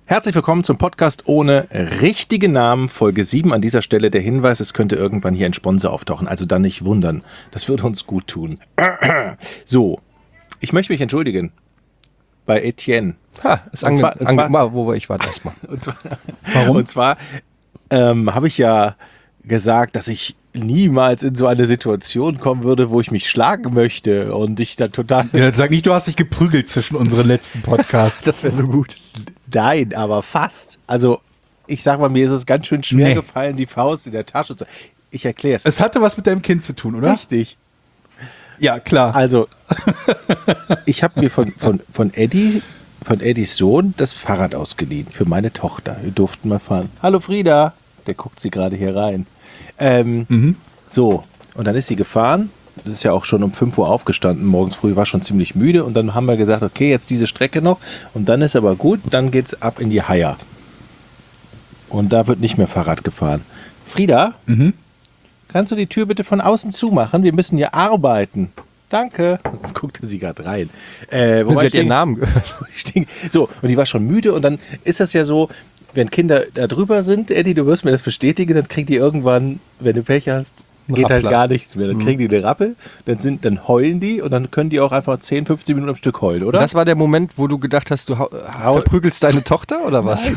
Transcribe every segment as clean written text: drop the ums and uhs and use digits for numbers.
Herzlich willkommen zum Podcast ohne richtigen Namen, Folge 7. An dieser Stelle der Hinweis, es könnte irgendwann hier ein Sponsor auftauchen, also dann nicht wundern. Das würde uns gut tun. So, ich möchte mich entschuldigen bei Etienne. Wo war ich? Warte erstmal. Warum? Und zwar habe ich ja gesagt, dass ich niemals in so eine Situation kommen würde, wo ich mich schlagen möchte und ich dann total... Ja, sag nicht, du hast dich geprügelt zwischen unseren letzten Podcasts. Das wäre so gut. Nein, aber fast. Also, ich sag mal, mir ist es ganz schön schwer gefallen, die Faust in der Tasche zu... Ich erkläre es. Es hatte was mit deinem Kind zu tun, oder? Richtig. Ja, klar. Also, ich habe mir von Eddies Sohn das Fahrrad ausgeliehen für meine Tochter. Wir durften mal fahren. Hallo Frieda. Der guckt sie gerade hier rein. So, und dann ist sie gefahren. Das ist ja auch schon um 5 Uhr aufgestanden. Morgens früh war schon ziemlich müde. Und dann haben wir gesagt, okay, jetzt diese Strecke noch. Und dann ist aber gut, dann geht's ab in die Haier. Und da wird nicht mehr Fahrrad gefahren. Frieda, kannst du die Tür bitte von außen zumachen? Wir müssen hier arbeiten. Danke. Jetzt guckte sie gerade rein. Sie hat ihren Namen gehört. So, und die war schon müde. Und dann ist das ja so, wenn Kinder da drüber sind, Eddie, du wirst mir das bestätigen, dann kriegen die irgendwann, wenn du Pech hast, geht halt gar nichts mehr. Dann kriegen die eine Rappel, dann heulen die und dann können die auch einfach 10, 15 Minuten am Stück heulen, oder? Und das war der Moment, wo du gedacht hast, du verprügelst deine Tochter oder was?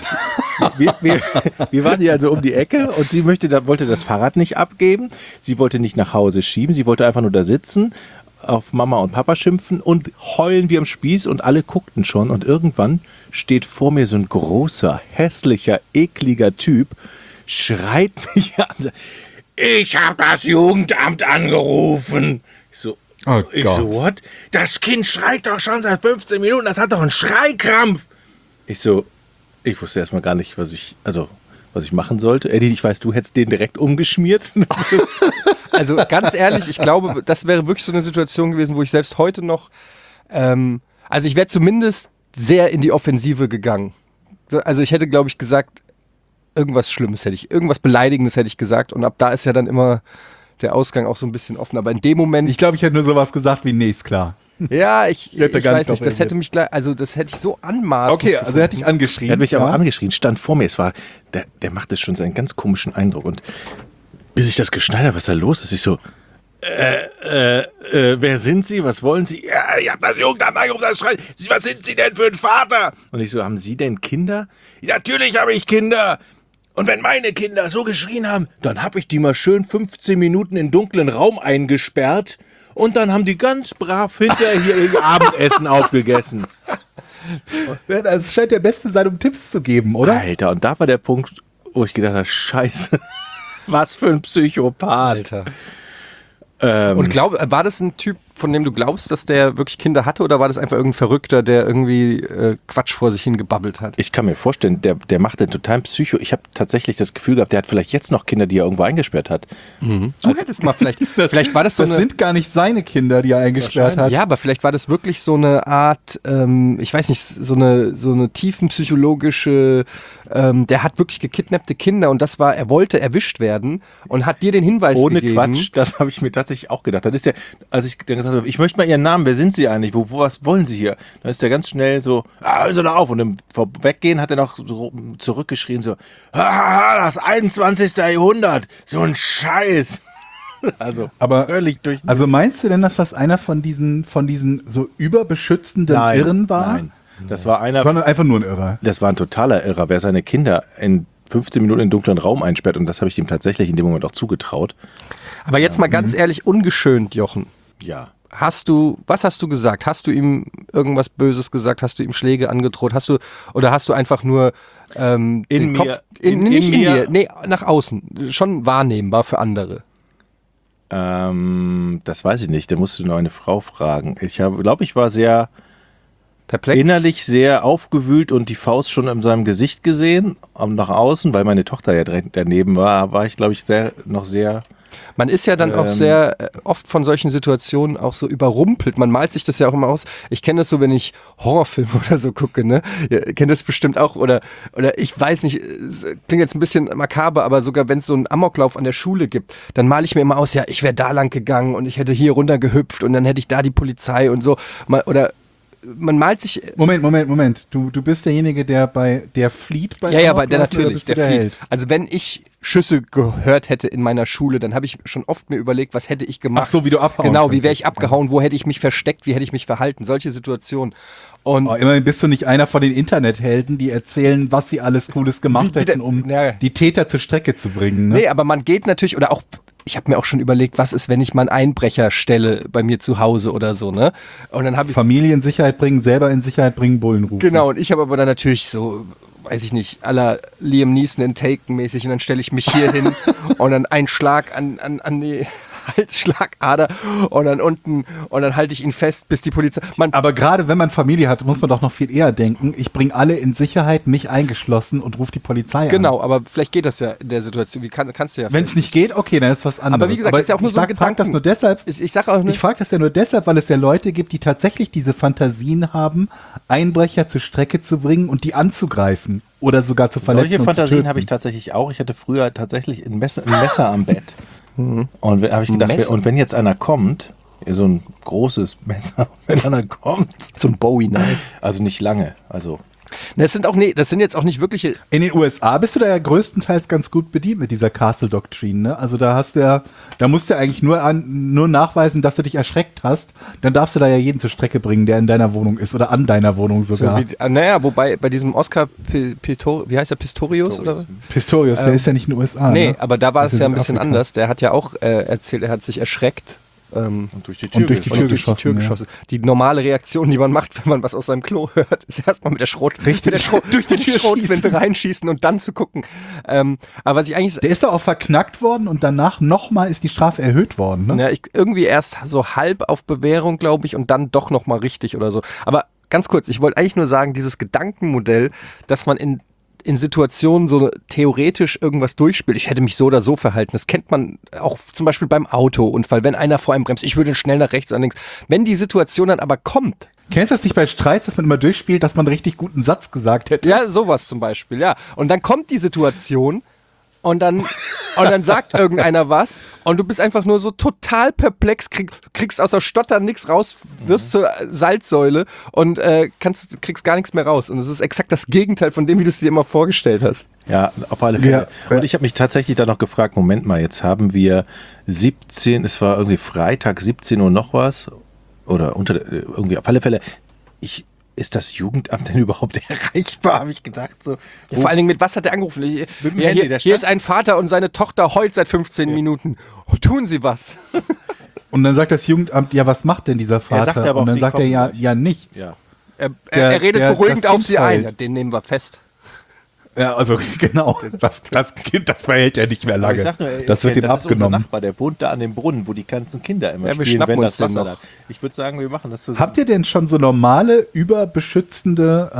Wir waren hier also um die Ecke und sie wollte das Fahrrad nicht abgeben. Sie wollte nicht nach Hause schieben. Sie wollte einfach nur da sitzen, auf Mama und Papa schimpfen und heulen wie am Spieß und alle guckten schon und irgendwann steht vor mir so ein großer, hässlicher, ekliger Typ, schreit mich an. Ich habe das Jugendamt angerufen. Ich so, what? Das Kind schreit doch schon seit 15 Minuten, das hat doch einen Schreikrampf. Ich wusste erstmal gar nicht, was ich machen sollte. Eddie, ich weiß, du hättest den direkt umgeschmiert. Also ganz ehrlich, ich glaube, das wäre wirklich so eine Situation gewesen, wo ich selbst heute noch, also ich wäre zumindest sehr in die Offensive gegangen. Also ich hätte, glaube ich, gesagt, irgendwas Schlimmes irgendwas Beleidigendes hätte ich gesagt und ab da ist ja dann immer der Ausgang auch so ein bisschen offen. Aber in dem Moment... Ich glaube, ich hätte nur sowas gesagt wie, nee, ist klar. Ja, ich weiß nicht, das hätte mich gleich, also das hätte ich so anmaßend. Okay, also er hat dich angeschrien. Er hat mich aber angeschrien, stand vor mir. Der machte schon so einen ganz komischen Eindruck und bis ich das geschnallt habe, was da los ist, ich so, wer sind Sie? Was wollen Sie? Ja, ich habe das Jugendamt angerufen, das schreit. Was sind Sie denn für ein Vater? Und ich so, haben Sie denn Kinder? Ja, natürlich habe ich Kinder. Und wenn meine Kinder so geschrien haben, dann habe ich die mal schön 15 Minuten in dunklen Raum eingesperrt und dann haben die ganz brav hinterher hier ihr Abendessen aufgegessen. Das scheint der Beste sein, um Tipps zu geben, oder? Alter, und da war der Punkt, wo ich gedacht habe, scheiße, was für ein Psychopath. Alter. Und war das ein Typ, von dem du glaubst, dass der wirklich Kinder hatte oder war das einfach irgendein Verrückter, der irgendwie Quatsch vor sich hin gebabbelt hat? Ich kann mir vorstellen, der macht den totalen Psycho. Ich habe tatsächlich das Gefühl gehabt, der hat vielleicht jetzt noch Kinder, die er irgendwo eingesperrt hat. Du hättest mal vielleicht war das so das sind gar nicht seine Kinder, die er eingesperrt hat. Ja, aber vielleicht war das wirklich so eine Art, ich weiß nicht, so eine tiefenpsychologische, der hat wirklich gekidnappte Kinder und er wollte erwischt werden und hat dir den Hinweis gegeben. Ohne Quatsch, das habe ich mir tatsächlich auch gedacht. Dann ist der, als ich dann gesagt habe, ich möchte mal Ihren Namen, wer sind Sie eigentlich? Was wollen Sie hier? Dann ist der ganz schnell so, hören Sie doch auf. Und im Vorweggehen hat er noch so zurückgeschrien, so, das 21. Jahrhundert, so ein Scheiß. Also, aber völlig durch. Also meinst du denn, dass das einer von diesen so überbeschützenden Irren war? Nein, das war einer. Sondern einfach nur ein Irrer. Das war ein totaler Irrer, wer seine Kinder in 15 Minuten in einen dunklen Raum einsperrt. Und das habe ich ihm tatsächlich in dem Moment auch zugetraut. Aber jetzt mal ganz ehrlich, ungeschönt, Jochen. Ja. Was hast du gesagt? Hast du ihm irgendwas Böses gesagt? Hast du ihm Schläge angedroht? Hast du einfach nur den Kopf nicht in dir, nee, nach außen, schon wahrnehmbar für andere? Das weiß ich nicht, da musst du noch eine Frau fragen. Ich glaube, ich war sehr perplex, innerlich sehr aufgewühlt und die Faust schon in seinem Gesicht gesehen, nach außen, weil meine Tochter ja direkt daneben war ich, glaube ich, noch sehr... Man ist ja dann auch sehr oft von solchen Situationen auch so überrumpelt. Man malt sich das ja auch immer aus. Ich kenne das so, wenn ich Horrorfilme oder so gucke, ne? Ihr kennt das bestimmt auch. Oder ich weiß nicht, klingt jetzt ein bisschen makaber, aber sogar wenn es so einen Amoklauf an der Schule gibt, dann male ich mir immer aus, ja, ich wäre da lang gegangen und ich hätte hier runter gehüpft und dann hätte ich da die Polizei und so. Oder man malt sich. Moment. Du bist derjenige, der flieht bei Ja, Amoklauf, der oder natürlich, bist du der Held? flieht. Also wenn ich Schüsse gehört hätte in meiner Schule, dann habe ich schon oft mir überlegt, was hätte ich gemacht. Ach so, wie du abhauen Genau, wie könntest. wäre ich abgehauen, wo hätte ich mich versteckt, wie hätte ich mich verhalten, solche Situationen. Und Immerhin bist du nicht einer von den Internethelden, die erzählen, was sie alles Cooles gemacht hätten, um die Täter zur Strecke zu bringen. Ne? nee, aber man geht natürlich, oder auch, ich habe mir auch schon überlegt, was ist, wenn ich mal einen Einbrecher stelle bei mir zu Hause oder so, ne? Und dann habe ich Familie in Sicherheit bringen, selber in Sicherheit bringen, Bullen rufen. Genau, und ich habe aber dann natürlich so, weiß ich nicht, à la Liam Neeson in Taken mäßig, und dann stelle ich mich hier hin und dann einen Schlag an die Halsschlagader und dann unten und dann halte ich ihn fest, bis die Polizei. Aber gerade wenn man Familie hat, muss man doch noch viel eher denken, ich bringe alle in Sicherheit, mich eingeschlossen und rufe die Polizei an. Genau, aber vielleicht geht das ja in der Situation. Wie kannst du ja. Wenn es nicht geht, okay, dann ist was anderes. Aber wie gesagt, das ist ja auch nur so ein ich frage das nur deshalb. Ich sage auch Ich frage das ja nur deshalb, weil es ja Leute gibt, die tatsächlich diese Fantasien haben, Einbrecher zur Strecke zu bringen und die anzugreifen oder sogar zu verletzen. Solche und zu Fantasien töten. habe ich tatsächlich auch. Ich hatte früher tatsächlich ein Messer am Bett. Und habe ich gedacht, Messer? und wenn jetzt einer kommt, so ein großes Messer, wenn einer kommt, so ein Bowie-Knife. also nicht lange, also Das sind jetzt auch nicht wirkliche. In den USA bist du da ja größtenteils ganz gut bedient mit dieser Castle-Doktrin, ne? Also da musst du eigentlich nur nachweisen, dass du dich erschreckt hast. Dann darfst du da ja jeden zur Strecke bringen, der in deiner Wohnung ist oder an deiner Wohnung sogar. Wobei bei diesem Oscar wie heißt er, Pistorius oder was? Pistorius, der ist ja nicht in den USA. Nee, ne? aber da war Das es ist ja ein in bisschen Afrika. anders. Der hat ja auch erzählt, er hat sich erschreckt. und durch die Und durch die Tür durch die Tür geschossen. Die normale Reaktion, die man macht, wenn man was aus seinem Klo hört, ist erstmal mit der durch die Tür Schrotflinte reinschießen und dann zu gucken. Aber was ich eigentlich Der ist da auch verknackt worden und danach nochmal ist die Strafe erhöht worden, ne? ja, irgendwie erst so halb auf Bewährung, glaube ich, und dann doch nochmal richtig oder so. Aber ganz kurz, ich wollte eigentlich nur sagen, dieses Gedankenmodell, dass man in Situationen so theoretisch irgendwas durchspielt. Ich hätte mich so oder so verhalten. Das kennt man auch zum Beispiel beim Autounfall. Wenn einer vor einem bremst, ich würde schnell nach rechts oder links. Wenn die Situation dann aber kommt. Kennst du das nicht bei Streits, dass man immer durchspielt, dass man einen richtig guten Satz gesagt hätte? Ja, sowas zum Beispiel, ja. Und dann kommt die Situation und dann sagt irgendeiner was und du bist einfach nur so total perplex, kriegst aus der Stotter nichts raus, wirst zur Salzsäule und kriegst gar nichts mehr raus. Und es ist exakt das Gegenteil von dem, wie du es dir immer vorgestellt hast. Ja, auf alle Fälle. Ja. Und ich habe mich tatsächlich da noch gefragt, Moment mal, jetzt haben wir 17, es war irgendwie Freitag 17 Uhr noch was oder irgendwie auf alle Fälle, ist das Jugendamt denn überhaupt erreichbar, habe ich gedacht. So, Ja, vor allen Dingen, mit was hat er angerufen? Mit dem Handy, der Hier stand- ist ein Vater und seine Tochter heult seit 15 Minuten. Oh, tun Sie was. Und dann sagt das Jugendamt, ja, was macht denn dieser Vater? sagt aber und auch, dann sie sagt er kommen ja, gleich. ja nichts. Ja. Er redet beruhigend das auf Kind sie ein. heult. Ja, den nehmen wir fest. Ja, also genau. Das Kind, das behält er nicht mehr Aber lange. ich sag nur, Das wird ihm das ist unser abgenommen. Nachbar, der wohnt da an dem Brunnen, wo die ganzen Kinder immer Ja, wir spielen, schnappen wenn uns das den Wasser noch. da. Ich würde sagen, wir machen das zusammen. Habt ihr denn schon so normale, überbeschützende,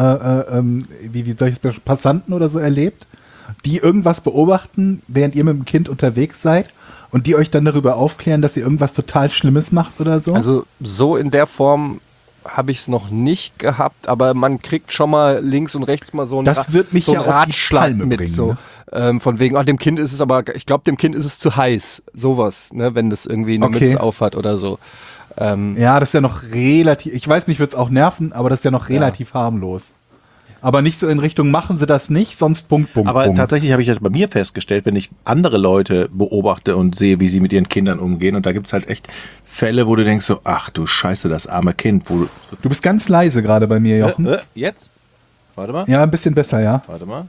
wie soll ich es, Passanten oder so erlebt, die irgendwas beobachten, während ihr mit dem Kind unterwegs seid und die euch dann darüber aufklären, dass ihr irgendwas total Schlimmes macht oder so? Also so in der Form habe ich es noch nicht gehabt, aber man kriegt schon mal links und rechts mal so einen, Das wird mich so ja einen auf die Ratschlag Palme mit. bringen, So. Von wegen, dem Kind ist es aber, ich glaube, dem Kind ist es zu heiß. Sowas, ne, wenn das irgendwie eine Okay. Mütze aufhat oder so. Ja, das ist ja noch relativ, ich weiß, mich würde es auch nerven, aber das ist ja noch relativ harmlos. Aber nicht so in Richtung, machen Sie das nicht, sonst Punkt. Aber tatsächlich habe ich das bei mir festgestellt, wenn ich andere Leute beobachte und sehe, wie sie mit ihren Kindern umgehen. Und da gibt es halt echt Fälle, wo du denkst so, ach du Scheiße, das arme Kind. Du bist ganz leise gerade bei mir, Jochen. Jetzt? Warte mal. Ja, ein bisschen besser, ja. Warte mal.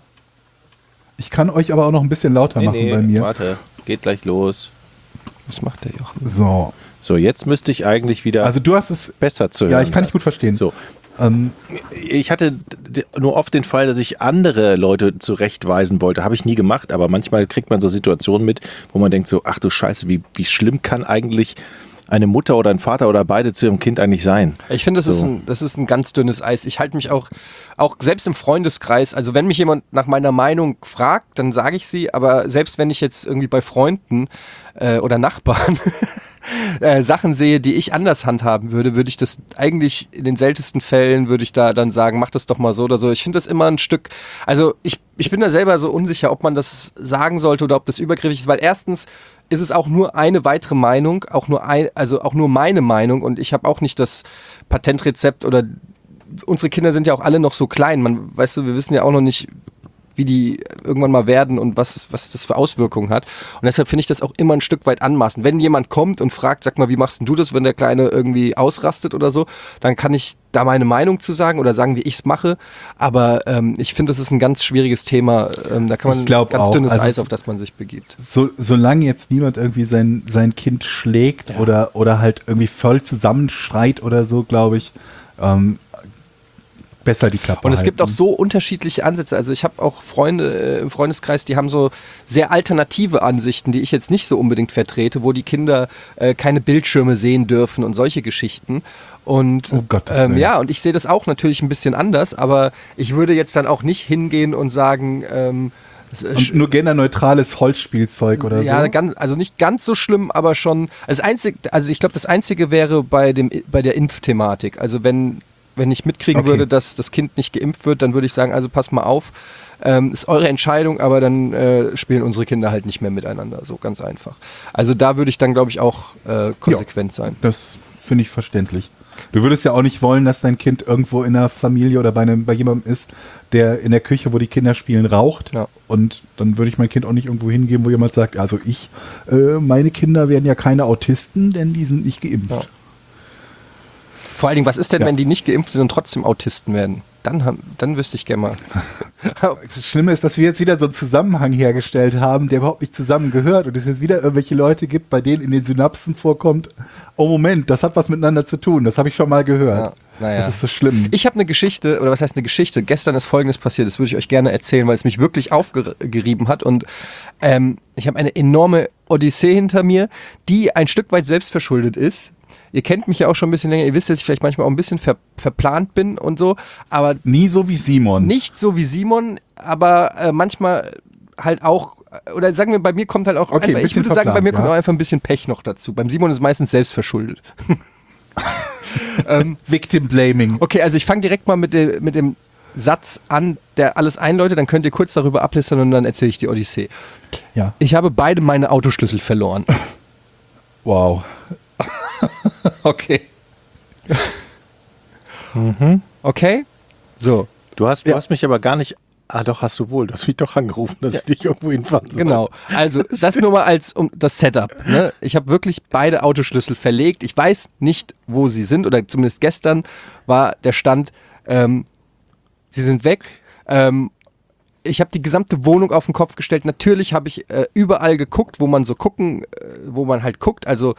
Ich kann euch aber auch noch ein bisschen lauter machen bei mir. Warte, geht gleich los. Was macht der Jochen? So. So, jetzt müsste ich eigentlich wieder Also du hast es, besser zu hören. ja, ich kann dich gut verstehen. So. Ähm, Ich hatte nur oft den Fall, dass ich andere Leute zurechtweisen wollte. Habe ich nie gemacht, aber manchmal kriegt man so Situationen mit, wo man denkt so, ach du Scheiße, wie schlimm kann eigentlich eine Mutter oder ein Vater oder beide zu ihrem Kind eigentlich sein? Ich finde, das ist ein ganz dünnes Eis. Ich halte mich auch selbst im Freundeskreis, also wenn mich jemand nach meiner Meinung fragt, dann sage ich sie, aber selbst wenn ich jetzt irgendwie bei Freunden oder Nachbarn Sachen sehe, die ich anders handhaben würde ich das eigentlich in den seltensten Fällen, würde ich da dann sagen, mach das doch mal so oder so. Ich finde das immer ein Stück, also ich bin da selber so unsicher, ob man das sagen sollte oder ob das übergriffig ist, weil erstens ist es auch nur eine weitere Meinung, auch nur meine Meinung und ich habe auch nicht das Patentrezept oder unsere Kinder sind ja auch alle noch so klein. Weißt du, wir wissen ja auch noch nicht, wie die irgendwann mal werden und was das für Auswirkungen hat. Und deshalb finde ich das auch immer ein Stück weit anmaßend. Wenn jemand kommt und fragt, sag mal, wie machst denn du das, wenn der Kleine irgendwie ausrastet oder so, dann kann ich da meine Meinung zu sagen oder sagen, wie ich es mache. Aber ich finde, das ist ein ganz schwieriges Thema. Da kann man ganz auch, dünnes also Eis, auf das man sich begibt. Solange jetzt niemand irgendwie sein Kind schlägt oder halt irgendwie voll zusammenschreit oder so, glaube ich, besser die Klappe Und es halten. gibt auch so unterschiedliche Ansätze. Also ich habe auch Freunde im Freundeskreis, die haben so sehr alternative Ansichten, die ich jetzt nicht so unbedingt vertrete, wo die Kinder keine Bildschirme sehen dürfen und solche Geschichten. Und Oh Gottes Willen. ja, und ich sehe das auch natürlich ein bisschen anders, aber ich würde jetzt dann auch nicht hingehen und sagen, Und nur genderneutrales Holzspielzeug oder ja, so? also nicht ganz so schlimm, aber schon. Ich glaube, das Einzige wäre bei der Impfthematik. Also wenn ich mitkriegen würde, dass das Kind nicht geimpft wird, dann würde ich sagen, also pass mal auf, ist eure Entscheidung, aber dann spielen unsere Kinder halt nicht mehr miteinander. So ganz einfach. Also da würde ich dann, glaube ich, auch konsequent sein. Das finde ich verständlich. Du würdest ja auch nicht wollen, dass dein Kind irgendwo in einer Familie oder bei jemandem ist, der in der Küche, wo die Kinder spielen, raucht. Ja. Und dann würde ich mein Kind auch nicht irgendwo hingeben, wo jemand sagt, also meine Kinder werden ja keine Autisten, denn die sind nicht geimpft. Ja. Vor allen Dingen, was ist denn, wenn die nicht geimpft sind und trotzdem Autisten werden? Dann wüsste ich gerne mal. Das Schlimme ist, dass wir jetzt wieder so einen Zusammenhang hergestellt haben, der überhaupt nicht zusammengehört und es jetzt wieder irgendwelche Leute gibt, bei denen in den Synapsen vorkommt, oh Moment, das hat was miteinander zu tun, das habe ich schon mal gehört. Ja, naja. Das ist so schlimm. Ich habe eine Geschichte, oder was heißt eine Geschichte? Gestern ist Folgendes passiert, das würde ich euch gerne erzählen, weil es mich wirklich aufgerieben hat und ich habe eine enorme Odyssee hinter mir, die ein Stück weit selbstverschuldet ist. Ihr kennt mich ja auch schon ein bisschen länger, ihr wisst, dass ich vielleicht manchmal auch ein bisschen verplant bin und so, aber Nie so wie Simon. nicht so wie Simon, aber manchmal halt auch, oder sagen wir, bei mir kommt halt auch, Okay, ein einfach, ich bisschen würde sagen, bei mir verplant, kommt ja. auch einfach ein bisschen Pech noch dazu. Beim Simon ist meistens selbstverschuldet. Victim Blaming. Okay, also ich fange direkt mal mit dem Satz an, der alles einläutet, dann könnt ihr kurz darüber ablistern und dann erzähle ich die Odyssee. Ja. Ich habe beide meine Autoschlüssel verloren. Wow. Okay. Okay? So, Du hast mich aber gar nicht. Ah, doch, hast du wohl. Du hast mich doch angerufen, dass ich dich irgendwo hinfahren soll. genau. Also, das nur mal als das Setup. Ne? Ich habe wirklich beide Autoschlüssel verlegt. Ich weiß nicht, wo sie sind, oder zumindest gestern war der Stand, sie sind weg. Ich habe die gesamte Wohnung auf den Kopf gestellt. Natürlich habe ich überall geguckt, wo man halt guckt. Also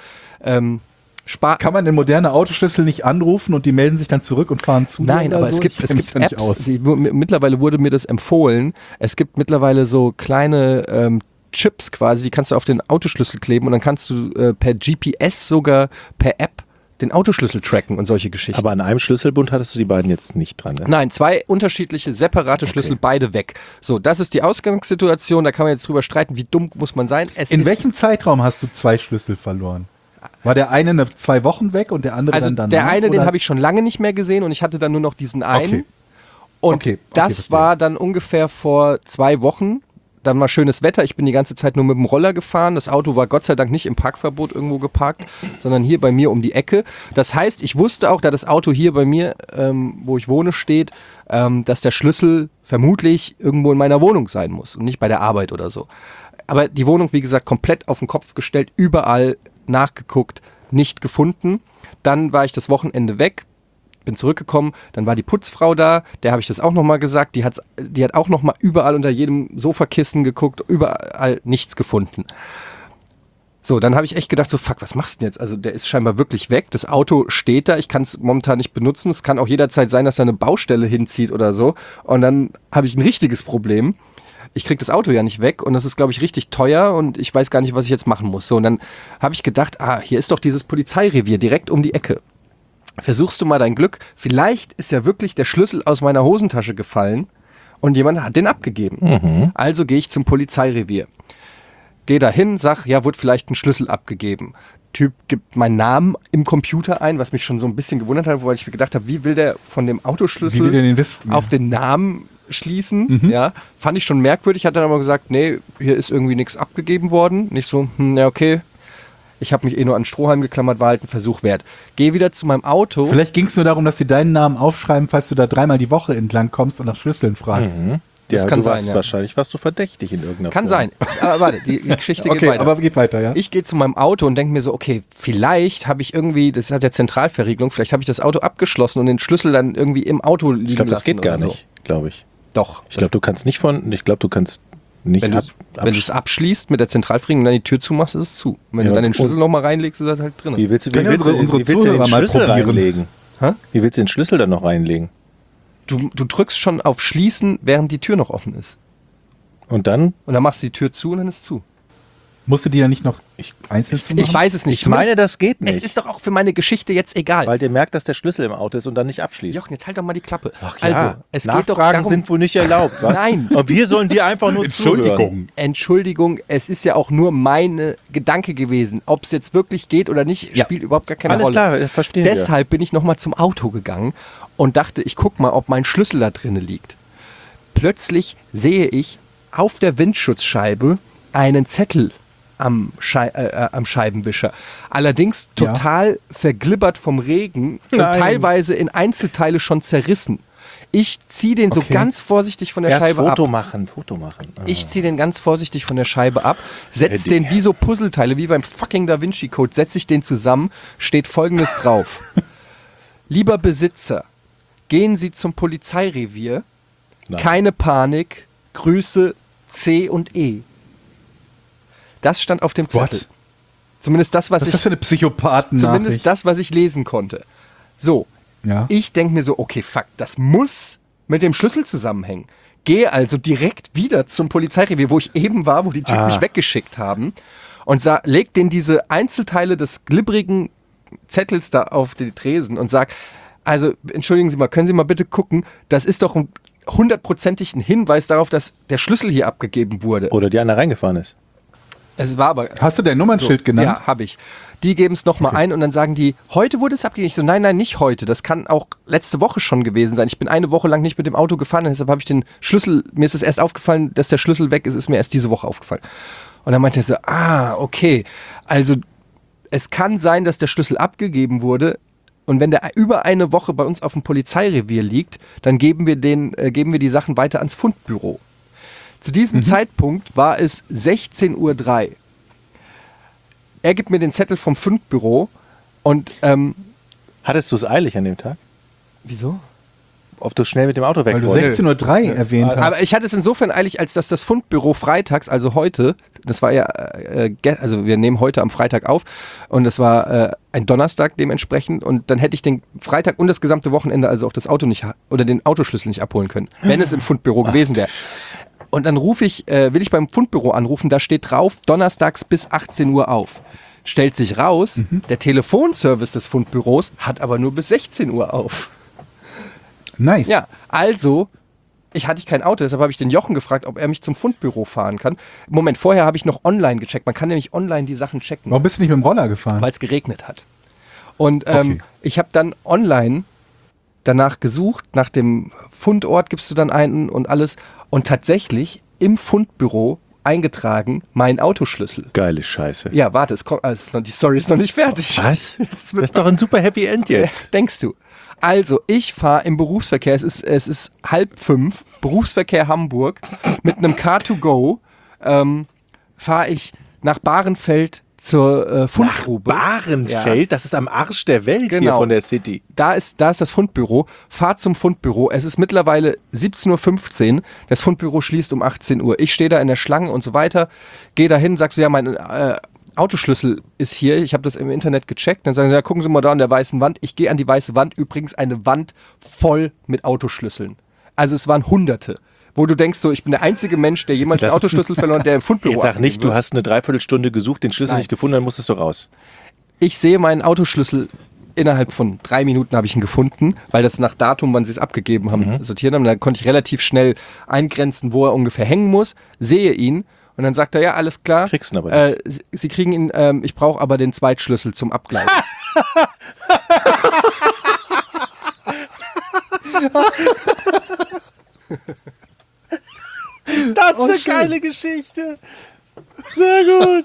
Kann man den modernen Autoschlüssel nicht anrufen und die melden sich dann zurück und fahren zu? Nein, oder aber so? es gibt Ich kenn mich da nicht Apps. aus. Mittlerweile wurde mir das empfohlen. Es gibt mittlerweile so kleine Chips quasi, die kannst du auf den Autoschlüssel kleben und dann kannst du per GPS sogar per App den Autoschlüssel tracken und solche Geschichten. Aber an einem Schlüsselbund hattest du die beiden jetzt nicht dran, ne? Nein, zwei unterschiedliche, separate Schlüssel, beide weg. So, das ist die Ausgangssituation, da kann man jetzt drüber streiten, wie dumm muss man sein. In welchem Zeitraum hast du 2 Schlüssel verloren? War der eine 2 Wochen weg und der andere Also dann danach? der eine, den oder? habe ich schon lange nicht mehr gesehen und ich hatte dann nur noch diesen einen. Okay. Und Okay, das verstehe. war dann ungefähr vor 2 Wochen. Dann war schönes Wetter. Ich bin die ganze Zeit nur mit dem Roller gefahren. Das Auto war Gott sei Dank nicht im Parkverbot irgendwo geparkt, sondern hier bei mir um die Ecke. Das heißt, ich wusste auch, da das Auto hier bei mir, wo ich wohne, steht, dass der Schlüssel vermutlich irgendwo in meiner Wohnung sein muss und nicht bei der Arbeit oder so. Aber die Wohnung, wie gesagt, komplett auf den Kopf gestellt, überall nachgeguckt, nicht gefunden. Dann war ich das Wochenende weg, bin zurückgekommen, dann war die Putzfrau da, der habe ich das auch nochmal gesagt, die hat auch nochmal überall unter jedem Sofakissen geguckt, überall nichts gefunden. So, dann habe ich echt gedacht, so fuck, was machst du denn jetzt? Also der ist scheinbar wirklich weg, das Auto steht da, ich kann es momentan nicht benutzen, es kann auch jederzeit sein, dass da eine Baustelle hinzieht oder so und dann habe ich ein richtiges Problem. Ich kriege das Auto ja nicht weg und das ist, glaube ich, richtig teuer und ich weiß gar nicht, was ich jetzt machen muss. So, und dann habe ich gedacht, hier ist doch dieses Polizeirevier direkt um die Ecke. Versuchst du mal dein Glück. Vielleicht ist ja wirklich der Schlüssel aus meiner Hosentasche gefallen und jemand hat den abgegeben. Also gehe ich zum Polizeirevier. Gehe da hin, sag, ja, wurde vielleicht ein Schlüssel abgegeben. Typ gibt meinen Namen im Computer ein, was mich schon so ein bisschen gewundert hat, weil ich mir gedacht habe, wie will der von dem Autoschlüssel Wie will der den wissen? auf den Namen schließen? Ja, fand ich schon merkwürdig. Hat dann aber gesagt, nee, hier ist irgendwie nichts abgegeben worden. Nicht so, ja, okay. ich habe mich nur an Strohhalm geklammert, war halt ein Versuch wert. Gehe wieder zu meinem Auto. Vielleicht ging es nur darum, dass sie deinen Namen aufschreiben, falls du da 3-mal die Woche entlang kommst und nach Schlüsseln fragst. Das kann du sein, warst ja. Wahrscheinlich warst du verdächtig in irgendeiner Kann Form. sein. Aber warte, die Geschichte geht Okay, weiter. aber geht weiter, ja? Ich gehe zu meinem Auto und denke mir so, okay, vielleicht habe ich irgendwie, das hat ja Zentralverriegelung, vielleicht habe ich das Auto abgeschlossen und den Schlüssel dann irgendwie im Auto liegen lassen. Ich glaube, das geht gar oder so. nicht, glaube ich. Doch. Ich glaube, du kannst nicht Wenn du es abschließt mit der Zentralverriegelung und dann die Tür zumachst, ist es zu. Wenn Ja, du dann den Schlüssel und- nochmal reinlegst, ist das halt drin. Wie willst du Können unsere den Zuhörer mal Schlüssel probieren? reinlegen? Hä? Wie willst du den Schlüssel dann noch reinlegen? Du drückst schon auf Schließen, während die Tür noch offen ist. Und dann? Und dann machst du die Tür zu und dann ist es zu. Musst du die ja nicht noch einzeln zumachen? Ich weiß es nicht. Ich meine, das geht Es nicht. ist doch auch für meine Geschichte jetzt egal. Weil der merkt, dass der Schlüssel im Auto ist und dann nicht abschließt. Jochen, jetzt halt doch mal die Klappe. Ach ja, Also, es geht doch Nachfragen darum, sind wohl nicht erlaubt, was? Nein. Und wir sollen dir einfach nur zuhören. Entschuldigung, es ist ja auch nur meine Gedanke gewesen. Ob es jetzt wirklich geht oder nicht, Ja. spielt überhaupt gar keine Alles Rolle. klar, verstehen wir. Deshalb bin ich nochmal zum Auto gegangen und dachte, ich guck mal, ob mein Schlüssel da drin liegt. Plötzlich sehe ich auf der Windschutzscheibe einen Zettel am Scheibenwischer. Allerdings Ja. total verglibbert vom Regen und Nein. teilweise in Einzelteile schon zerrissen. Ich ziehe den so Okay. ganz vorsichtig von der Erst Scheibe Foto ab. machen. Ich ziehe den ganz vorsichtig von der Scheibe ab, setze den wie so Puzzleteile, wie beim fucking Da Vinci Code, setze ich den zusammen, steht Folgendes drauf. Lieber Besitzer, gehen Sie zum Polizeirevier, Nein. keine Panik, Grüße C und E. Das stand auf dem Zettel. What? Zumindest das, was Was ist das für eine Psychopathen-Nachricht? zumindest das, was ich lesen konnte. So, Ja. ich denke mir so, okay, fuck, das muss mit dem Schlüssel zusammenhängen. Gehe also direkt wieder zum Polizeirevier, wo ich eben war, wo die Typen mich weggeschickt haben und leg denen diese Einzelteile des glibbrigen Zettels da auf die Tresen und sag, also entschuldigen Sie mal, können Sie mal bitte gucken, das ist doch ein 100%igen Hinweis darauf, dass der Schlüssel hier abgegeben wurde. Oder die einer reingefahren ist. Es war aber Hast du dein Nummernschild genannt? ja, habe ich. Die geben es nochmal ein und dann sagen die, heute wurde es abgegeben. Ich so, nein, nicht heute. Das kann auch letzte Woche schon gewesen sein. Ich bin eine Woche lang nicht mit dem Auto gefahren, deshalb habe ich den Schlüssel, mir ist es erst aufgefallen, dass der Schlüssel weg ist mir erst diese Woche aufgefallen. Und dann meinte er so, okay, also es kann sein, dass der Schlüssel abgegeben wurde und wenn der über eine Woche bei uns auf dem Polizeirevier liegt, dann geben wir die Sachen weiter ans Fundbüro. Zu diesem Zeitpunkt war es 16:03 Uhr. Er gibt mir den Zettel vom Fundbüro und Hattest du es eilig an dem Tag? wieso? Ob du schnell mit dem Auto weg Weil du wolltest? 16:03 Uhr erwähnt hast. Aber ich hatte es insofern eilig, als dass das Fundbüro freitags, also heute, das war ja, also wir nehmen heute am Freitag auf und das war ein Donnerstag dementsprechend und dann hätte ich den Freitag und das gesamte Wochenende also auch das Auto nicht oder den Autoschlüssel nicht abholen können, wenn es im Fundbüro gewesen wäre. Und dann will ich beim Fundbüro anrufen, da steht drauf, donnerstags bis 18 Uhr auf. Stellt sich raus, der Telefonservice des Fundbüros hat aber nur bis 16 Uhr auf. Nice. Ja, also, hatte kein Auto, deshalb habe ich den Jochen gefragt, ob er mich zum Fundbüro fahren kann. Moment, vorher habe ich noch online gecheckt. Man kann nämlich online die Sachen checken, Warum bist du nicht mit dem Roller gefahren? weil es geregnet hat. Und Okay. ich habe dann online danach gesucht, nach dem Fundort gibst du dann einen und alles. Und tatsächlich im Fundbüro eingetragen, mein Autoschlüssel. Geile Scheiße. Ja, warte, die Story ist noch nicht fertig. Was? Das ist doch ein super Happy End jetzt. Denkst du? Also, ich fahre im Berufsverkehr, es ist 4:30, Berufsverkehr Hamburg, mit einem Car2Go fahre ich nach Bahrenfeld zur Fundgrube. Bahrenfeld, das ist am Arsch der Welt hier Genau. von der City. Da ist das Fundbüro, fahr zum Fundbüro, es ist mittlerweile 17:15 Uhr, das Fundbüro schließt um 18 Uhr. Ich stehe da in der Schlange und so weiter, gehe da hin, sagst du, ja, mein Autoschlüssel ist hier, ich habe das im Internet gecheckt, dann sagen sie, ja, gucken Sie mal da an der weißen Wand. Ich gehe an die weiße Wand, übrigens eine Wand voll mit Autoschlüsseln. Also es waren Hunderte, wo du denkst so, ich bin der einzige Mensch, der jemals einen Lass- Autoschlüssel verloren hat, der im Fundbüro Jetzt sag abgegeben nicht, du wird. hast eine Dreiviertelstunde gesucht, den Schlüssel Nein. nicht gefunden, dann musstest du raus. Ich sehe meinen Autoschlüssel, innerhalb von 3 Minuten habe ich ihn gefunden, weil das nach Datum, wann sie es abgegeben haben, sortiert haben. Da konnte ich relativ schnell eingrenzen, wo er ungefähr hängen muss, sehe ihn und dann sagt er, ja, alles klar. Kriegst ihn aber nicht. Sie kriegen ihn, ich brauche aber den Zweitschlüssel zum Abgleich. Das ist eine geile Geschichte. Sehr gut.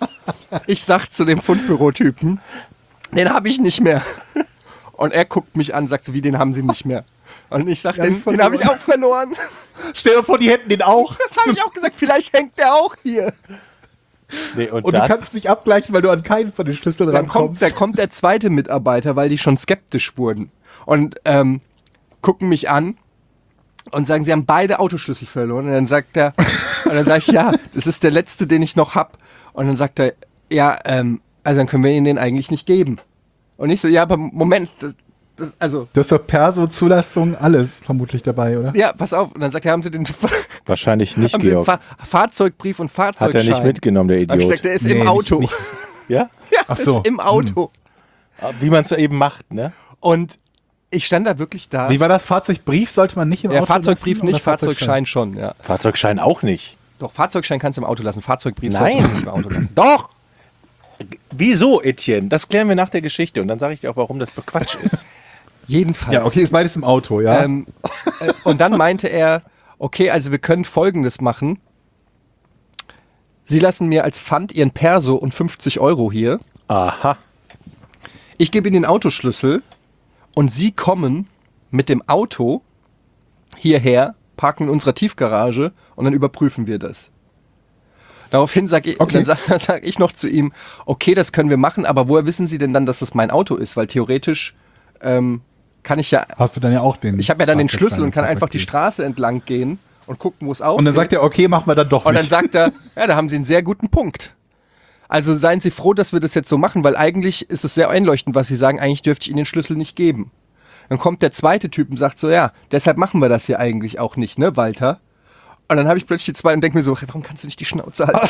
ich sag zu dem Fundbürotypen, den habe ich nicht mehr. Und er guckt mich an, sagt so, wie, den haben Sie nicht mehr? Und ich sag, den habe ich auch verloren. Stell dir vor, die hätten den auch. Das habe ich auch gesagt, vielleicht hängt der auch hier. Nee, Und du kannst nicht abgleichen, weil du an keinen von den Schlüsseln rankommst. Da kommt der zweite Mitarbeiter, weil die schon skeptisch wurden. Und gucken mich an und sagen, sie haben beide Autoschlüssel verloren. Und dann sagt er, und dann sage ich, ja, das ist der letzte, den ich noch hab. Und dann sagt er, ja, also dann können wir Ihnen den eigentlich nicht geben. Und ich so, ja, aber Moment, also. Das ist doch Perso-Zulassung, alles vermutlich dabei, oder? Ja, pass auf. Und dann sagt er, haben Sie den Wahrscheinlich nicht, haben Sie den Georg. Fahrzeugbrief und Hat Fahrzeugschein? er nicht mitgenommen, der Hab ich Idiot. gesagt, der ist Nee, im Auto. nicht- Ja? Ja, Ach so. ist im Auto. Wie man es eben macht, ne? Und ich stand da wirklich da. Wie war das? Fahrzeugbrief sollte man nicht im Ja, Auto Fahrzeugbrief lassen, nicht, oder Fahrzeugschein schon, ja. Fahrzeugschein auch nicht. Doch, Fahrzeugschein kannst du im Auto lassen, Fahrzeugbrief Nein. solltest du nicht im Auto lassen. Doch! Wieso, Etienne? Das klären wir nach der Geschichte und dann sage ich dir auch, warum das Quatsch ist. Jedenfalls. Ja, okay, ist beides im Auto, ja. Und dann meinte er, okay, also wir können Folgendes machen. Sie lassen mir als Pfand Ihren Perso und 50 € hier. Aha. Ich gebe Ihnen den Autoschlüssel und Sie kommen mit dem Auto hierher, parken in unserer Tiefgarage und dann überprüfen wir das. Daraufhin sag ich noch zu ihm, okay, das können wir machen, aber woher wissen Sie denn dann, dass das mein Auto ist? Weil theoretisch kann ich ja, Hast du dann ja auch den. ich habe ja dann den Fahrzeugschein Schlüssel und kann einfach die Fahrzeugbrief. Straße entlang gehen und gucken, wo es aufgeht. Und dann sagt er, okay, machen wir dann doch Und dann nicht. sagt er, ja, da haben Sie einen sehr guten Punkt. Also seien Sie froh, dass wir das jetzt so machen, weil eigentlich ist es sehr einleuchtend, was Sie sagen, eigentlich dürfte ich Ihnen den Schlüssel nicht geben. Dann kommt der zweite Typ und sagt so, ja, deshalb machen wir das hier eigentlich auch nicht, ne, Walter? Und dann habe ich plötzlich die zwei und denke mir so, warum kannst du nicht die Schnauze halten?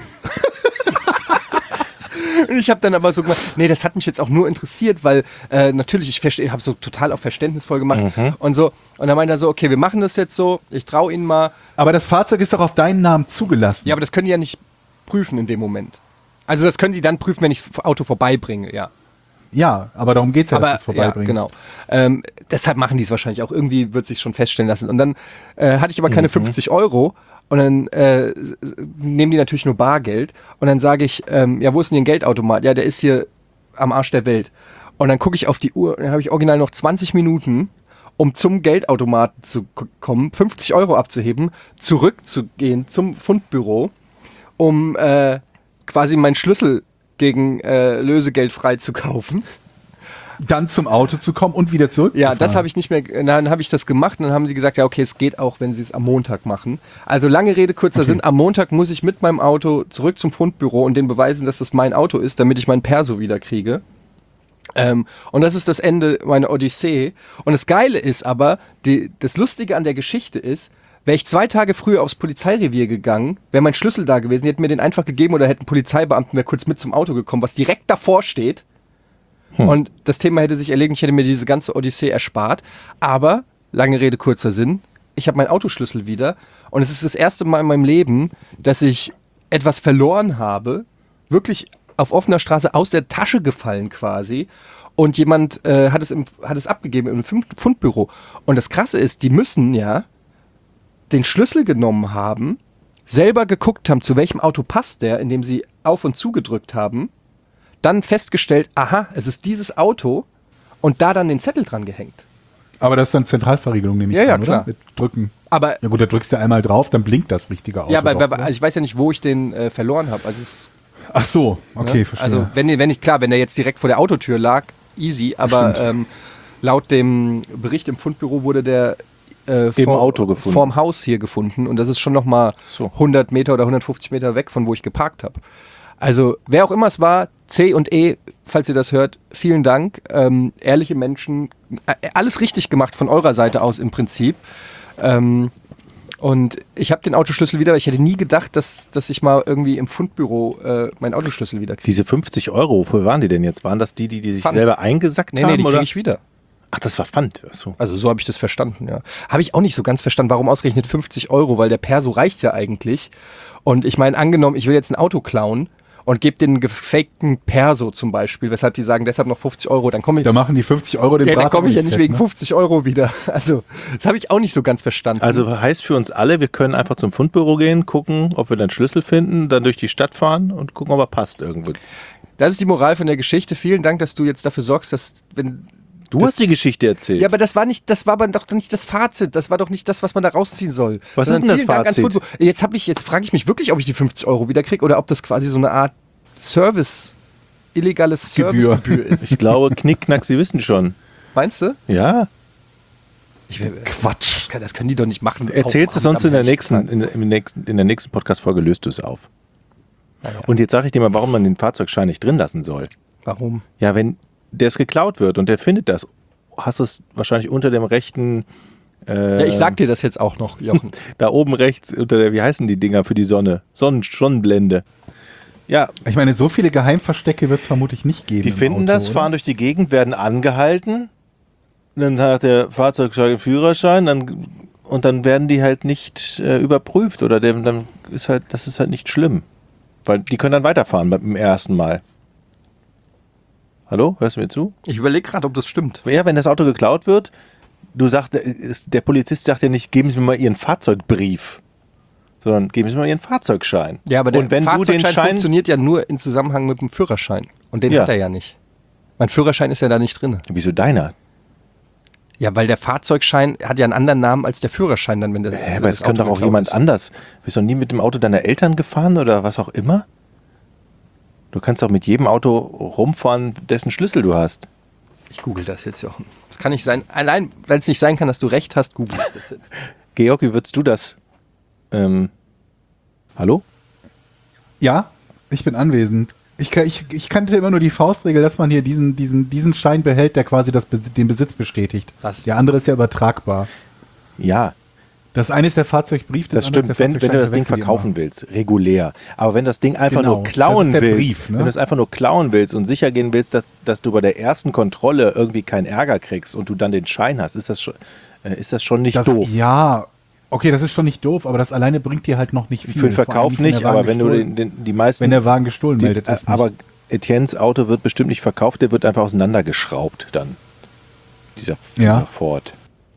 Und ich habe dann aber so gemacht, nee, das hat mich jetzt auch nur interessiert, weil natürlich, ich habe so total auf verständnisvoll gemacht und so. Und dann meinte er so, okay, wir machen das jetzt so, ich traue Ihnen mal. Aber das Fahrzeug ist doch auf deinen Namen zugelassen. Ja, aber das können die ja nicht prüfen in dem Moment. Also das können die dann prüfen, wenn ich das Auto vorbeibringe, ja. Ja, aber darum geht es ja, dass du Aber es vorbeibringst. ja, genau. Deshalb machen die es wahrscheinlich auch. Irgendwie wird sich schon feststellen lassen. Und dann hatte ich aber keine 50 € und dann nehmen die natürlich nur Bargeld. Und dann sage ich, ja, wo ist denn Ihr Geldautomat? Ja, der ist hier am Arsch der Welt. Und dann gucke ich auf die Uhr und dann habe ich original noch 20 Minuten, um zum Geldautomaten zu kommen, 50 € abzuheben, zurückzugehen zum Fundbüro, um quasi meinen Schlüssel gegen Lösegeld frei zu kaufen. Dann zum Auto zu kommen und wieder zurückzufahren. Ja, das habe ich nicht mehr, dann habe ich das gemacht und dann haben sie gesagt, ja okay, es geht auch, wenn sie es am Montag machen. Also lange Rede, kurzer Sinn, am Montag muss ich mit meinem Auto zurück zum Fundbüro und denen beweisen, dass das mein Auto ist, damit ich mein Perso wieder kriege. Und das ist das Ende meiner Odyssee. Und das Geile ist aber, das Lustige an der Geschichte ist, wäre ich 2 Tage früher aufs Polizeirevier gegangen, wäre mein Schlüssel da gewesen, die hätten mir den einfach gegeben oder hätten Polizeibeamten, wäre kurz mit zum Auto gekommen, was direkt davor steht. Und das Thema hätte sich erledigt, ich hätte mir diese ganze Odyssee erspart. Aber, lange Rede, kurzer Sinn, ich habe meinen Autoschlüssel wieder und es ist das erste Mal in meinem Leben, dass ich etwas verloren habe, wirklich auf offener Straße aus der Tasche gefallen quasi. Und jemand hat es abgegeben im Fundbüro. Und das Krasse ist, die müssen ja den Schlüssel genommen haben, selber geguckt haben, zu welchem Auto passt der, indem sie auf und zu gedrückt haben, dann festgestellt, aha, es ist dieses Auto und da dann den Zettel dran gehängt. Aber das ist dann Zentralverriegelung, nehme ich Ja, an, klar. oder? Mit Drücken. Aber Ja gut, da drückst du einmal drauf, dann blinkt das richtige Auto. ja, doch, oder? also ich weiß ja nicht, wo ich den verloren habe. Also Ach so, okay, ne? verstehe. Also wenn der jetzt direkt vor der Autotür lag, easy, aber laut dem Bericht im Fundbüro wurde der Auto gefunden. vorm Haus hier gefunden und das ist schon nochmal So. 100 Meter oder 150 Meter weg, von wo ich geparkt habe. Also wer auch immer es war, C und E, falls ihr das hört, vielen Dank. Ehrliche Menschen, alles richtig gemacht von eurer Seite aus im Prinzip. Und ich habe den Autoschlüssel wieder, weil ich hätte nie gedacht, dass ich mal irgendwie im Fundbüro meinen Autoschlüssel wieder kriege. Diese 50 €, wofür waren die denn jetzt? Waren das die sich Pfand. selber eingesackt Nee, haben? die oder? kriege ich wieder. Ach, das war Pfand. Achso. Also so habe ich das verstanden, ja. Habe ich auch nicht so ganz verstanden, warum ausgerechnet 50 €, weil der Perso reicht ja eigentlich. Und ich meine, angenommen, ich will jetzt ein Auto klauen und gebe den gefakten Perso zum Beispiel, weshalb die sagen, deshalb noch 50 Euro, dann komme ich... Da machen die 50 Euro den Ja, Brat dann komme ich ja nicht fett, wegen ne? 50 Euro wieder. Also, das habe ich auch nicht so ganz verstanden. Also heißt für uns alle, wir können einfach zum Fundbüro gehen, gucken, ob wir dann Schlüssel finden, dann durch die Stadt fahren und gucken, ob er passt irgendwo. Das ist die Moral von der Geschichte. Vielen Dank, dass du jetzt dafür sorgst, dass, wenn... Du hast die Geschichte erzählt. Ja, aber das war aber doch nicht das Fazit. Das war doch nicht das, was man da rausziehen soll. Was Sondern ist denn das vielen Dank ans Fazit? Fundbüro. Jetzt frage ich mich wirklich, ob ich die 50 Euro wieder kriege oder ob das quasi so eine Art illegales Servicegebühr ist. Ich glaube, Knickknack, Sie wissen schon. Meinst du? Ja. Quatsch. Das können die doch nicht machen. Erzählst du es sonst in der nächsten Podcast-Folge, löst du es auf. Ja. Und jetzt sage ich dir mal, warum man den Fahrzeugschein nicht drin lassen soll. Warum? Ja, wenn das geklaut wird und der findet das, hast du es wahrscheinlich unter dem rechten... Ja, ich sag dir das jetzt auch noch, Jochen. Da oben rechts, unter der, wie heißen die Dinger für die Sonne? Sonnenblende. Ja, Ich meine, so viele Geheimverstecke wird es vermutlich nicht geben. die im finden Auto, das, oder? fahren durch die Gegend, werden angehalten. Dann hat der Fahrzeugschein Führerschein und dann werden die halt nicht überprüft oder dann ist halt, das ist halt nicht schlimm. Weil die können dann weiterfahren beim ersten Mal. Hallo, hörst du mir zu? Ich überlege gerade, ob das stimmt. Ja, wenn das Auto geklaut wird, der Polizist sagt ja nicht, geben Sie mir mal Ihren Fahrzeugbrief, sondern geben Sie mir mal Ihren Fahrzeugschein. Ja, aber der und wenn du Fahrzeugschein den Schein, funktioniert ja nur in Zusammenhang mit dem Führerschein. Und den Ja. hat er ja nicht. Mein Führerschein ist ja da nicht drin. wieso deiner? Ja, weil der Fahrzeugschein hat ja einen anderen Namen als der Führerschein. Dann, wenn der, wenn Aber es das kann Auto doch auch geklaut jemand ist. anders. Bist du noch nie mit dem Auto deiner Eltern gefahren oder was auch immer? Du kannst doch mit jedem Auto rumfahren, dessen Schlüssel du hast. Ich google das jetzt, Jochen. Das kann nicht sein. Allein, weil es nicht sein kann, dass du recht hast, google ich das jetzt. Georg, wie würdest du das? Hallo? Ja, ich bin anwesend. Ich kannte immer nur die Faustregel, dass man hier diesen Schein behält, der quasi den Besitz bestätigt. Was? Der andere ist ja übertragbar. Ja, Das eine ist der Fahrzeugbrief, das andere stimmt, ist der wenn du Fahrzeugschein, das Ding der wechselt verkaufen willst, regulär. Aber wenn das Ding einfach Genau, nur klauen das ist der willst, Brief, ne? wenn du es einfach nur klauen willst und sicher gehen willst, dass du bei der ersten Kontrolle irgendwie keinen Ärger kriegst und du dann den Schein hast, ist das schon nicht Das, doof. ja, okay, das ist schon nicht doof, aber das alleine bringt dir halt noch nicht viel. Für den Vor allem Verkauf wenn nicht, der Wagen aber wenn du gestohlen- die meisten... wenn der Wagen gestohlen meldet, ist nicht. aber Etiennes Auto wird bestimmt nicht verkauft, der wird einfach auseinandergeschraubt dann. Dieser Ford.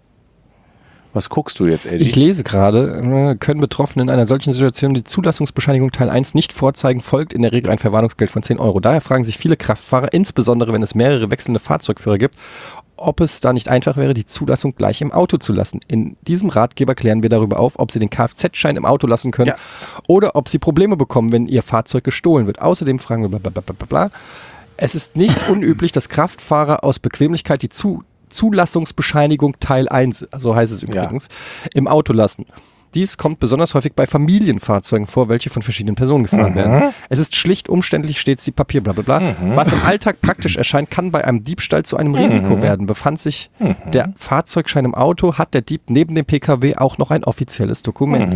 Was guckst du jetzt, Eddie? Ich lese gerade, können Betroffene in einer solchen Situation die Zulassungsbescheinigung Teil 1 nicht vorzeigen, folgt in der Regel ein Verwarnungsgeld von 10 Euro. Daher fragen sich viele Kraftfahrer, insbesondere wenn es mehrere wechselnde Fahrzeugführer gibt, ob es da nicht einfach wäre, die Zulassung gleich im Auto zu lassen. In diesem Ratgeber klären wir darüber auf, ob Sie den Kfz-Schein im Auto lassen können Ja. oder ob Sie Probleme bekommen, wenn Ihr Fahrzeug gestohlen wird. Außerdem fragen wir blablabla. Es ist nicht unüblich, dass Kraftfahrer aus Bequemlichkeit die Zulassungsbescheinigung Teil 1, so heißt es übrigens, im Auto lassen. Dies kommt besonders häufig bei Familienfahrzeugen vor, welche von verschiedenen Personen gefahren werden. Es ist schlicht umständlich, stets die Papier, bla bla bla. Was im Alltag praktisch erscheint, kann bei einem Diebstahl zu einem Risiko werden. Befand sich der Fahrzeugschein im Auto, hat der Dieb neben dem PKW auch noch ein offizielles Dokument.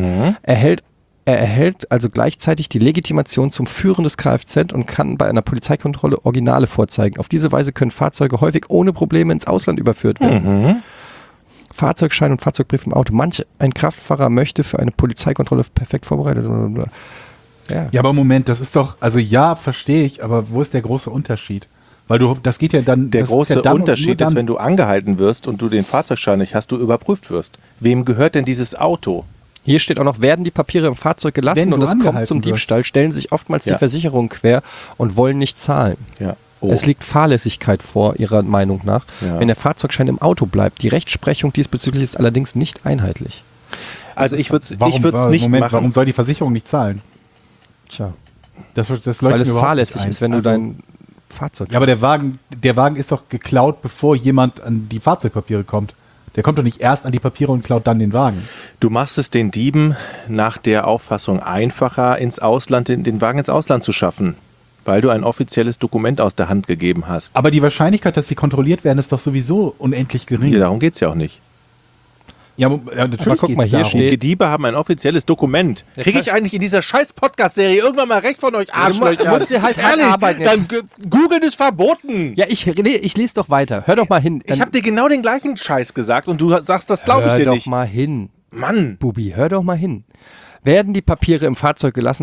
Er erhält also gleichzeitig die Legitimation zum Führen des Kfz und kann bei einer Polizeikontrolle Originale vorzeigen. Auf diese Weise können Fahrzeuge häufig ohne Probleme ins Ausland überführt werden. Fahrzeugschein und Fahrzeugbrief im Auto. Ein Kraftfahrer möchte für eine Polizeikontrolle perfekt vorbereitet. Ja. Ja, aber Moment, das ist doch, also ja, verstehe ich, aber wo ist der große Unterschied? Weil das geht ja dann... Der das ist große ja dann und nur Unterschied dann, ist, wenn du angehalten wirst und du den Fahrzeugschein nicht hast, du überprüft wirst. Wem gehört denn dieses Auto? Hier steht auch noch, werden die Papiere im Fahrzeug Wenn gelassen du und es kommt angehalten zum wirst. Diebstahl, stellen sich oftmals Ja. die Versicherungen quer und wollen nicht zahlen. Ja. Es liegt Fahrlässigkeit vor, ihrer Meinung nach, Ja. wenn der Fahrzeugschein im Auto bleibt. Die Rechtsprechung diesbezüglich ist allerdings nicht einheitlich. Also ich würde es warum, nicht Moment, machen. warum soll die Versicherung nicht zahlen? Tja, Das leuchtet weil mir es überhaupt fahrlässig nicht ein. ist, wenn Also, du dein Fahrzeug... Ja, aber der Wagen ist doch geklaut, bevor jemand an die Fahrzeugpapiere kommt. Der kommt doch nicht erst an die Papiere und klaut dann den Wagen. Du machst es den Dieben nach der Auffassung einfacher, den Wagen ins Ausland zu schaffen, weil du ein offizielles Dokument aus der Hand gegeben hast. Aber die Wahrscheinlichkeit, dass sie kontrolliert werden, ist doch sowieso unendlich gering. Ja, darum geht es ja auch nicht. Ja, natürlich Aber guck geht's mal, hier darum. steht- Die Diebe haben ein offizielles Dokument. Jetzt Kriege halt- ich eigentlich in dieser scheiß Podcast-Serie irgendwann mal recht von euch Arschlöcher? du musst dir halt Ehrlich, einarbeiten jetzt. dann googeln ist verboten. Ja, ich lese doch weiter. Hör doch mal hin. Ich habe dir genau den gleichen Scheiß gesagt und du sagst, das glaube ich Hör dir doch nicht. mal hin. Mann. Bubi, hör doch mal hin. Werden die Papiere im Fahrzeug gelassen,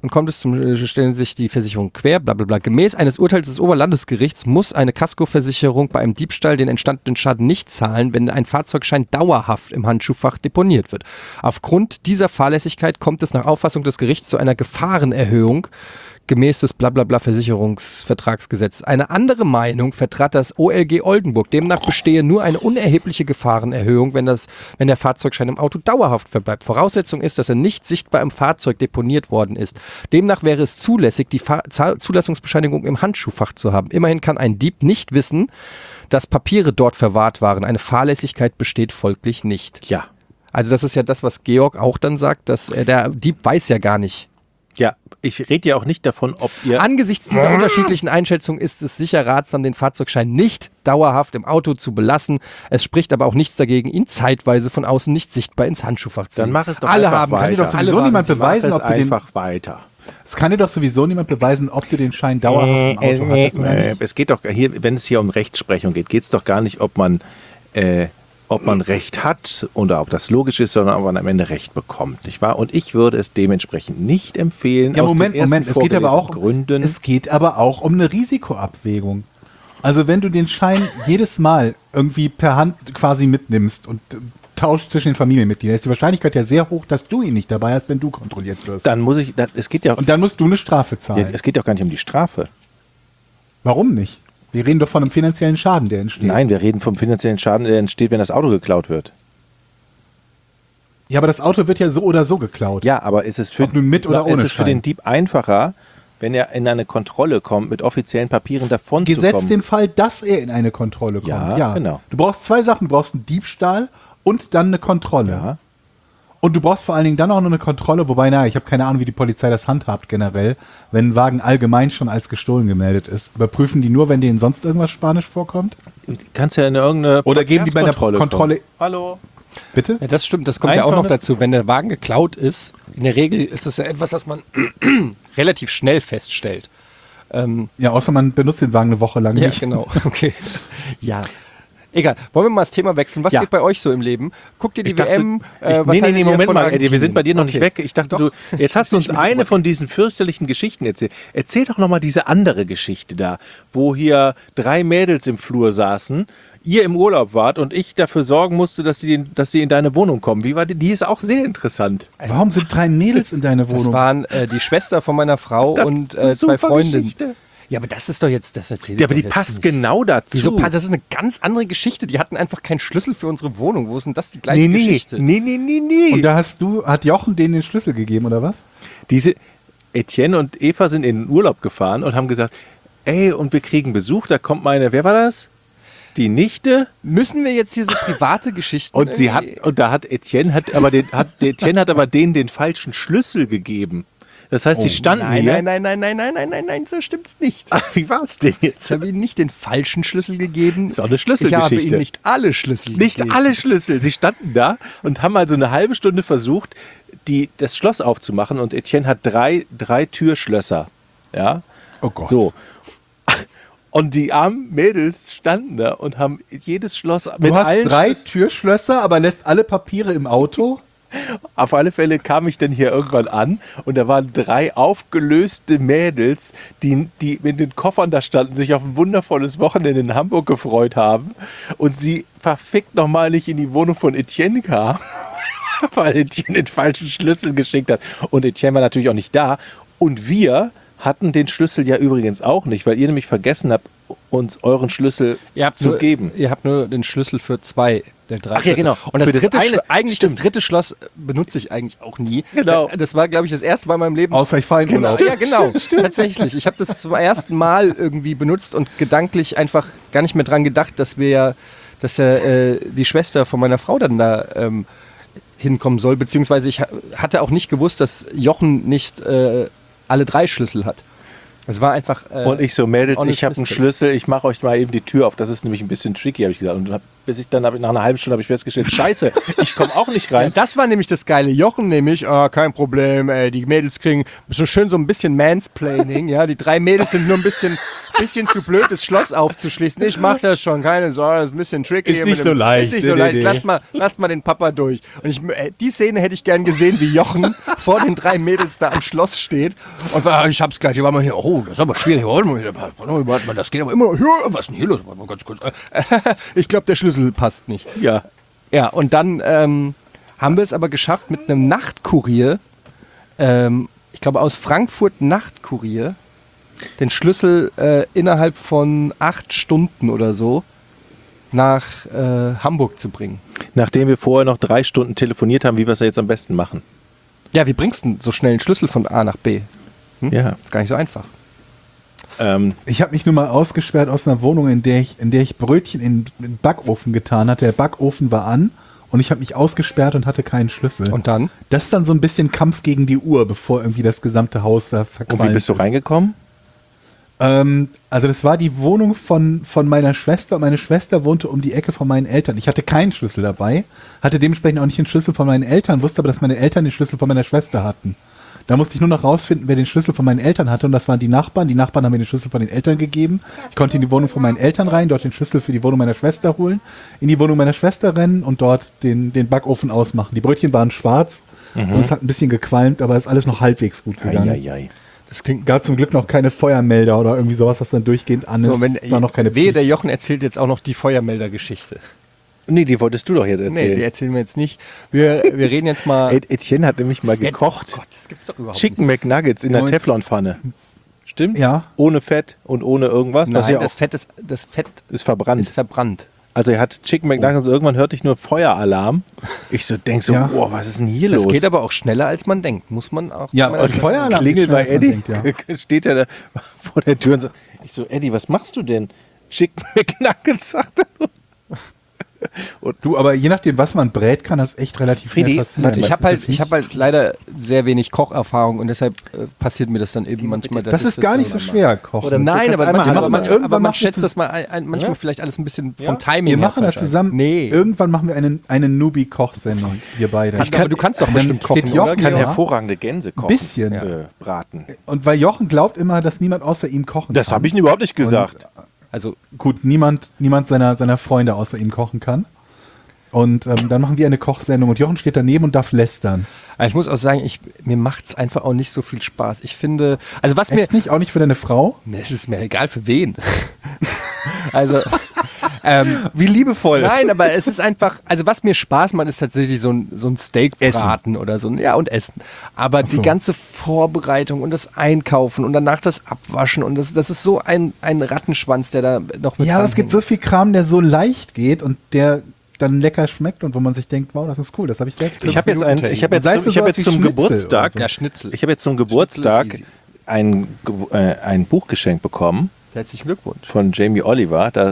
und kommt es stellen sich die Versicherung quer, bla bla bla. Gemäß eines Urteils des Oberlandesgerichts muss eine Kaskoversicherung bei einem Diebstahl den entstandenen Schaden nicht zahlen, wenn ein Fahrzeugschein dauerhaft im Handschuhfach deponiert wird. Aufgrund dieser Fahrlässigkeit kommt es nach Auffassung des Gerichts zu einer Gefahrenerhöhung gemäß des Blablabla Versicherungsvertragsgesetzes. Eine andere Meinung vertrat das OLG Oldenburg. Demnach bestehe nur eine unerhebliche Gefahrenerhöhung, wenn der Fahrzeugschein im Auto dauerhaft verbleibt. Voraussetzung ist, dass er nicht sichtbar im Fahrzeug deponiert worden ist. Demnach wäre es zulässig, die Zulassungsbescheinigung im Handschuhfach zu haben. Immerhin kann ein Dieb nicht wissen, dass Papiere dort verwahrt waren. Eine Fahrlässigkeit besteht folglich nicht. Ja. Also das ist ja das, was Georg auch dann sagt, dass der Dieb weiß ja gar nicht. Ja, ich rede ja auch nicht davon, ob ihr... Angesichts dieser unterschiedlichen Einschätzungen ist es sicher ratsam, den Fahrzeugschein nicht dauerhaft im Auto zu belassen. Es spricht aber auch nichts dagegen, ihn zeitweise von außen nicht sichtbar ins Handschuhfach zu Dann legen. mach es doch Alle einfach haben, weiter. Kann dir doch sowieso niemand beweisen, ob du den... einfach weiter. Es kann dir doch sowieso niemand beweisen, ob du den Schein dauerhaft im Auto hattest oder nicht. Es geht doch hier, wenn es hier um Rechtsprechung geht, geht es doch gar nicht, ob man Recht hat oder ob das logisch ist, sondern ob man am Ende Recht bekommt, nicht wahr? Und ich würde es dementsprechend nicht empfehlen. Ja, Moment, es geht aber auch Gründen. Es geht aber auch um eine Risikoabwägung. Also wenn du den Schein jedes Mal irgendwie per Hand quasi mitnimmst und tauscht zwischen den Familienmitgliedern, ist die Wahrscheinlichkeit ja sehr hoch, dass du ihn nicht dabei hast, wenn du kontrolliert wirst. Dann muss ich, es geht ja, und dann musst du eine Strafe zahlen. es geht ja auch gar nicht um die Strafe. Warum nicht? Wir reden doch von einem finanziellen Schaden, der entsteht. Nein, wir reden vom finanziellen Schaden, der entsteht, wenn das Auto geklaut wird. Ja, aber das Auto wird ja so oder so geklaut. Ja, aber ist es für, Ob nun mit oder ohne ist es für den Dieb einfacher, wenn er in eine Kontrolle kommt, mit offiziellen Papieren davon zu Gesetzt kommen? den Fall, dass er in eine Kontrolle kommt. Ja, genau. Du brauchst zwei Sachen. Du brauchst einen Diebstahl und dann eine Kontrolle. Ja. Und du brauchst vor allen Dingen dann auch noch eine Kontrolle, wobei, ich habe keine Ahnung, wie die Polizei das handhabt generell, wenn ein Wagen allgemein schon als gestohlen gemeldet ist. Überprüfen die nur, wenn denen sonst irgendwas Spanisch vorkommt? Kannst ja in irgendeine Oder geben die bei einer Kontrolle... Hallo? Bitte? Ja, das stimmt, das kommt ja auch noch dazu. Wenn der Wagen geklaut ist, in der Regel ist es ja etwas, das man relativ schnell feststellt. Ja, außer man benutzt den Wagen eine Woche lang Ja, nicht. genau. Okay. Ja. Egal. Wollen wir mal das Thema wechseln? Was geht bei euch so im Leben? Guckt ihr die WM? Moment mal, Eddie, wir sind bei dir noch nicht weg. Ich dachte, Doch. jetzt hast du uns eine von diesen fürchterlichen Geschichten erzählt. Erzähl doch noch mal diese andere Geschichte da, wo hier 3 Mädels im Flur saßen, ihr im Urlaub wart und ich dafür sorgen musste, dass sie in deine Wohnung kommen. Wie war die? Die ist auch sehr interessant. Warum sind 3 Mädels in deiner Wohnung? Das waren die Schwester von meiner Frau und 2 Freundinnen. Geschichte. Ja, aber das ist doch jetzt, das erzählt Ja, aber die passt genau dazu. Wieso? Das ist eine ganz andere Geschichte. Die hatten einfach keinen Schlüssel für unsere Wohnung. Wo ist denn das die gleiche Geschichte? Nee. Und da hat Jochen denen den Schlüssel gegeben, oder was? Etienne und Eva sind in den Urlaub gefahren und haben gesagt, ey, und wir kriegen Besuch, da kommt wer war das? Die Nichte? Müssen wir jetzt hier so private Geschichten? Und Etienne hat aber denen den falschen Schlüssel gegeben. Das heißt, sie standen hier. Nein, so stimmt's nicht. Ach, wie war's denn jetzt? Ich habe ihnen nicht den falschen Schlüssel gegeben. Das ist auch eine Schlüsselgeschichte. Ich habe ihnen nicht alle Schlüssel gegeben. Nicht alle Schlüssel. Sie standen da und haben also eine halbe Stunde versucht, das Schloss aufzumachen. Und Etienne hat drei Türschlösser. Ja. Oh Gott. So. Und die armen Mädels standen da und haben jedes Schloss mit Du hast allen 3 Türschlösser, aber lässt alle Papiere im Auto? Auf alle Fälle kam ich dann hier irgendwann an und da waren 3 aufgelöste Mädels, die mit den Koffern da standen, sich auf ein wundervolles Wochenende in Hamburg gefreut haben und sie verfickt nochmal nicht in die Wohnung von Etienne kam, weil Etienne den falschen Schlüssel geschickt hat. Und Etienne war natürlich auch nicht da. Und wir hatten den Schlüssel ja übrigens auch nicht, weil ihr nämlich vergessen habt, uns euren Schlüssel zu geben. Ihr habt nur den Schlüssel für 2 der 3 Ach ja, genau. Und das Für das dritte, eine- das dritte Schloss benutze ich eigentlich auch nie. Genau. Das war, glaube ich, das erste Mal in meinem Leben. Außer ich fahre in Urlaub. Ja, genau. Tatsächlich. Ich habe das zum ersten Mal irgendwie benutzt und gedanklich einfach gar nicht mehr dran gedacht, dass die Schwester von meiner Frau dann da hinkommen soll. Beziehungsweise ich hatte auch nicht gewusst, dass Jochen nicht alle 3 Schlüssel hat. Es war einfach. Und ich so, Mädels, auch ich habe einen nicht Schlüssel, ich mache euch mal eben die Tür auf. Das ist nämlich ein bisschen tricky, habe ich gesagt. Und habe bis ich dann nach einer halben Stunde habe ich festgestellt, scheiße, ich komme auch nicht rein. Das war nämlich das Geile. Jochen nämlich, kein Problem, die Mädels kriegen so schön so ein bisschen Mansplaining, ja, die 3 Mädels sind nur ein bisschen zu blöd, das Schloss aufzuschließen. Ich mach das schon, keine Sorge, das ist ein bisschen tricky. Ist nicht so leicht. Ist nicht so leicht, lasst mal den Papa durch. Und die Szene hätte ich gern gesehen, wie Jochen vor den 3 Mädels da am Schloss steht und ich hab's gleich, hier war mal hier, oh, das ist aber schwierig, warte mal, das geht aber immer, was ist denn hier los? Warte mal ganz kurz. Ich glaube, der Schlüssel passt nicht. Ja. Ja, und dann haben wir es aber geschafft mit einem Nachtkurier, ich glaube aus Frankfurt Nachtkurier, den Schlüssel innerhalb von 8 Stunden oder so nach Hamburg zu bringen. Nachdem wir vorher noch 3 Stunden telefoniert haben, wie wir es jetzt am besten machen. Ja, wie bringst du denn so schnell einen Schlüssel von A nach B? Ja. Ist gar nicht so einfach. Ich habe mich nur mal ausgesperrt aus einer Wohnung, in der ich Brötchen in den Backofen getan hatte. Der Backofen war an und ich habe mich ausgesperrt und hatte keinen Schlüssel. Und dann? Das ist dann so ein bisschen Kampf gegen die Uhr, bevor irgendwie das gesamte Haus da verqualmt ist. Und wie bist du reingekommen? Also das war die Wohnung von meiner Schwester. Meine Schwester wohnte um die Ecke von meinen Eltern. Ich hatte keinen Schlüssel dabei, hatte dementsprechend auch nicht den Schlüssel von meinen Eltern, wusste aber, dass meine Eltern den Schlüssel von meiner Schwester hatten. Da musste ich nur noch rausfinden, wer den Schlüssel von meinen Eltern hatte und das waren die Nachbarn. Die Nachbarn haben mir den Schlüssel von den Eltern gegeben. Ich konnte in die Wohnung von meinen Eltern rein, dort den Schlüssel für die Wohnung meiner Schwester holen, in die Wohnung meiner Schwester rennen und dort den Backofen ausmachen. Die Brötchen waren schwarz und es hat ein bisschen gequalmt, aber ist alles noch halbwegs gut gegangen. Eieiei. Das klingt Gab zum Glück noch keine Feuermelder oder irgendwie sowas, was dann durchgehend an ist. so, wenn Es war noch keine wehe, Pflicht. der Jochen erzählt jetzt auch noch die Feuermelder-Geschichte. Nee, die wolltest du doch jetzt Nee, erzählen. die erzählen wir jetzt nicht. Wir reden jetzt mal... Etienne hat nämlich mal gekocht. Oh Gott, das gibt's doch überhaupt Chicken McNuggets in der Und- Teflonpfanne. Stimmt's? Ja. Ohne Fett und ohne irgendwas. nicht. was Nein, ja das auch, Fett ist verbrannt. ist verbrannt. Also er hat Chicken McNuggets und irgendwann hörte ich nur Feueralarm. Ich denk so, Ja. oh, was ist denn hier Das los? geht aber auch schneller, als man denkt. Muss man auch... Ja, muss man und sagen. Feueralarm Klingelt bei ist schneller, Eddie. als man denkt, Steht er da vor der Tür und sagt, ich so, Eddie, was machst du denn? Chicken McNuggets, sagt er nur. Du, aber je nachdem, was man brät, kann das echt relativ Freddy, schnell passieren. warte, Ich Das habe ist halt, jetzt nicht- hab halt leider sehr wenig Kocherfahrung und deshalb passiert mir das dann eben manchmal. Das ist gar nicht so schwer, kochen. Oder- Nein, Du kannst aber einmal manchmal, machen. Irgendwann aber man machen wir schätzt das mal manchmal Ja? vielleicht alles ein bisschen Ja? vom Timing Wir her machen das falsch ein. zusammen. Nee. Irgendwann machen wir eine Newbie-Kochsendung, wir beide. Aber du kannst doch dann bestimmt kochen, steht Jochen oder? Ich kann Ja. hervorragende Gänse kochen. Bisschen. Braten. Und weil Jochen glaubt immer, dass niemand außer ihm kochen Das kann. habe ich überhaupt nicht gesagt. Also, Gut, niemand seiner Freunde außer ihm kochen kann. Und dann machen wir eine Kochsendung und Jochen steht daneben und darf lästern. ich muss auch sagen, mir macht es einfach auch nicht so viel Spaß. Ich finde, also was mir, Echt nicht? Auch nicht für deine Frau? nee, das ist mir egal für wen. Also, Wie liebevoll. nein, aber es ist einfach, also was mir Spaß macht, ist tatsächlich so ein Steakbraten oder so, ja, und Essen. Aber die ganze Vorbereitung und das Einkaufen und danach das Abwaschen und das ist so ein Rattenschwanz, der da noch mit Ja, aber es gibt dranhängt. so viel Kram, der so leicht geht und der dann lecker schmeckt und wo man sich denkt, wow, das ist cool, das habe ich selbst Ich habe jetzt, gemacht. ich hab jetzt, Sei es ich hab sowas jetzt wie zum Schnitzel Geburtstag, oder so. Ja, Schnitzel. ich habe jetzt zum Schnitzel Geburtstag ist easy. ein Buch geschenkt bekommen Herzlichen Glückwunsch. von Jamie Oliver. Da,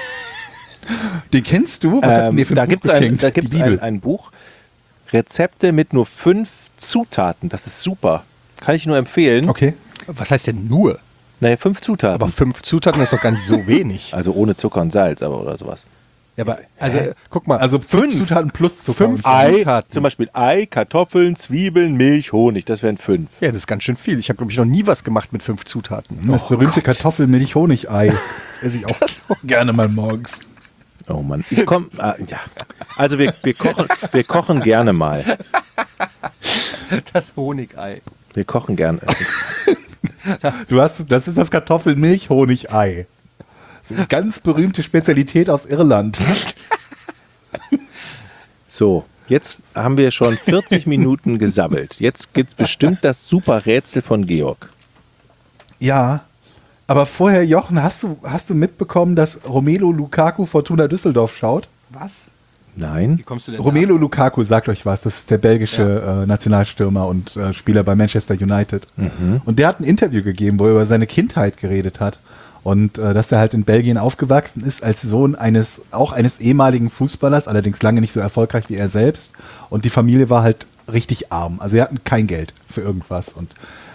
Den kennst du? Was hat denn dir für da ein Buch gibt es geschenkt? da gibt's Die Bibel. ein Buch, Rezepte mit nur 5 Zutaten. Das ist super. Kann ich nur empfehlen. Okay. Was heißt denn nur? Naja, 5 Zutaten. Aber 5 Zutaten ist doch gar nicht so wenig. Also ohne Zucker und Salz, aber oder sowas. Ja, aber, also, guck mal. Also 5 Zutaten plus Zucker. 5 und Salz. Ei, Zutaten. zum Beispiel Ei, Kartoffeln, Zwiebeln, Milch, Honig. Das wären 5. ja, das ist ganz schön viel. Ich habe, glaube ich, noch nie was gemacht mit 5 Zutaten. Das berühmte Kartoffel-Milch-Honig-Ei. Das esse ich auch gerne mal morgens. Oh Mann. Ja. Also wir kochen gerne mal. Das Honigei. Wir kochen gerne. Das ist das Kartoffel-Milch-Honig-Ei. Das ist eine ganz berühmte Spezialität aus Irland. So, jetzt haben wir schon 40 Minuten gesabbelt. Jetzt gibt es bestimmt das super Rätsel von Georg. Ja, aber vorher, Jochen, hast du mitbekommen, dass Romelu Lukaku Fortuna Düsseldorf schaut? Was? Nein? Wie kommst du denn Romelu Lukaku, sagt euch was, das ist der belgische Nationalstürmer und Spieler bei Manchester United. Und der hat ein Interview gegeben, wo er über seine Kindheit geredet hat. Und dass er halt in Belgien aufgewachsen ist als Sohn eines ehemaligen Fußballers, allerdings lange nicht so erfolgreich wie er selbst. Und die Familie war halt richtig arm. Also sie hatten kein Geld für irgendwas. Und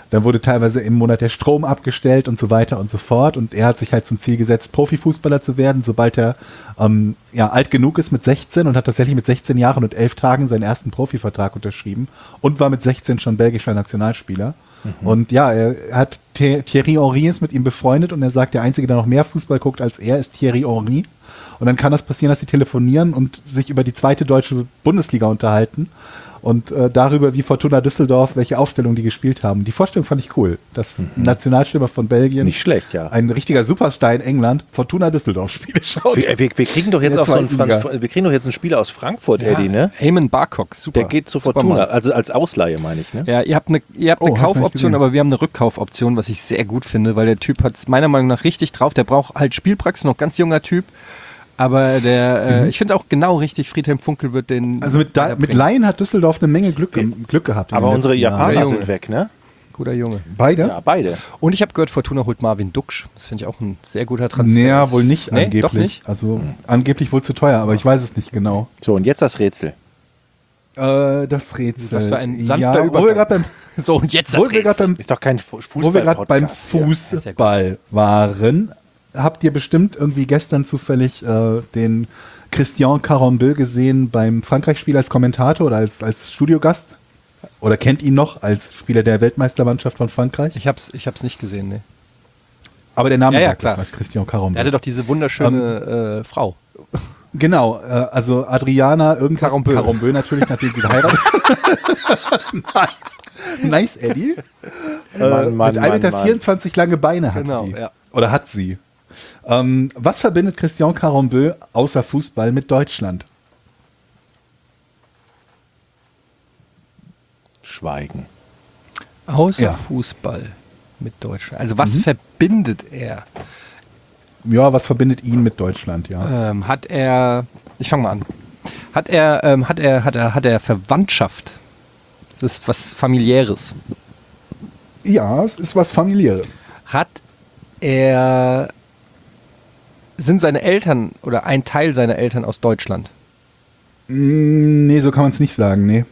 Dann wurde teilweise im Monat der Strom abgestellt und so weiter und so fort. Und er hat sich halt zum Ziel gesetzt, Profifußballer zu werden, sobald er alt genug ist mit 16 und hat tatsächlich mit 16 Jahren und 11 Tagen seinen ersten Profivertrag unterschrieben und war mit 16 schon belgischer Nationalspieler. Und ja, er hat Thierry Henry ist mit ihm befreundet und er sagt, der Einzige, der noch mehr Fußball guckt als er, ist Thierry Henry. Und dann kann das passieren, dass sie telefonieren und sich über die zweite deutsche Bundesliga unterhalten und darüber, wie Fortuna Düsseldorf, welche Aufstellung die gespielt haben. Die Vorstellung fand ich cool, dass ein Nationalstürmer von Belgien, Nicht schlecht, ja. ein richtiger Superstar in England, Fortuna Düsseldorf Spiele schaut. Wir kriegen doch jetzt In auch der so einen zweiten Liga. wir kriegen doch jetzt einen Spieler aus Frankfurt, Eddie, ne? Eamon Barcock, super. Der geht zu Super Fortuna, Mann. also als Ausleihe, meine ich, ne? Ja, ihr habt eine Oh, hab ich nicht Kaufoption, gesehen. aber wir haben eine Rückkaufoption, was ich sehr gut finde, weil der Typ hat es meiner Meinung nach richtig drauf. Der braucht halt Spielpraxis, noch ganz junger Typ. Aber ich finde auch genau richtig, Friedhelm Funkel wird den. Also mit weiterbringen. Laien hat Düsseldorf eine Menge Glück gehabt. in Aber den unsere letzten Jahren. Japaner Junge. sind weg, ne? Guter Junge. Beide? Ja, beide. Und ich habe gehört, Fortuna holt Marvin Duksch. Das finde ich auch ein sehr guter Transfer. Naja, wohl nicht Nee, angeblich. doch nicht? Also angeblich wohl zu teuer, aber ich weiß es nicht genau. So, und jetzt das Rätsel. Das Rätsel. Was für ein sanfter ja, wo wir Übergang. gerade beim, So, und jetzt wo das wir gerade Rätsel. beim, Ist doch kein wo wir gerade beim Fußball-Podcast. Fußball waren, habt ihr bestimmt irgendwie gestern zufällig den Christian Carambeu gesehen beim Frankreich-Spiel als Kommentator oder als Studiogast? Oder kennt ihn noch als Spieler der Weltmeistermannschaft von Frankreich? Ich hab's nicht gesehen, ne. Aber der Name Ja, sagt klar. was, Christian Der Carambeu. hatte doch diese wunderschöne Frau. Genau, also Adriana irgendwas. Carambeu. Carambeu natürlich, nachdem sie geheiratet Nice, Eddie. Mann, mit 1,24 Meter lange Beine hatte Genau, die. ja. Oder hat sie. Was verbindet Christian Carambeu außer Fußball mit Deutschland? Schweigen. Außer Ja. Fußball mit Deutschland. Also was verbindet er? Ja, was verbindet ihn mit Deutschland, ja? Hat er, ich fange mal an. Hat er Verwandtschaft? Das ist was Familiäres. Ja, es ist was Familiäres. Sind seine Eltern oder ein Teil seiner Eltern aus Deutschland? Nee, so kann man es nicht sagen, nee.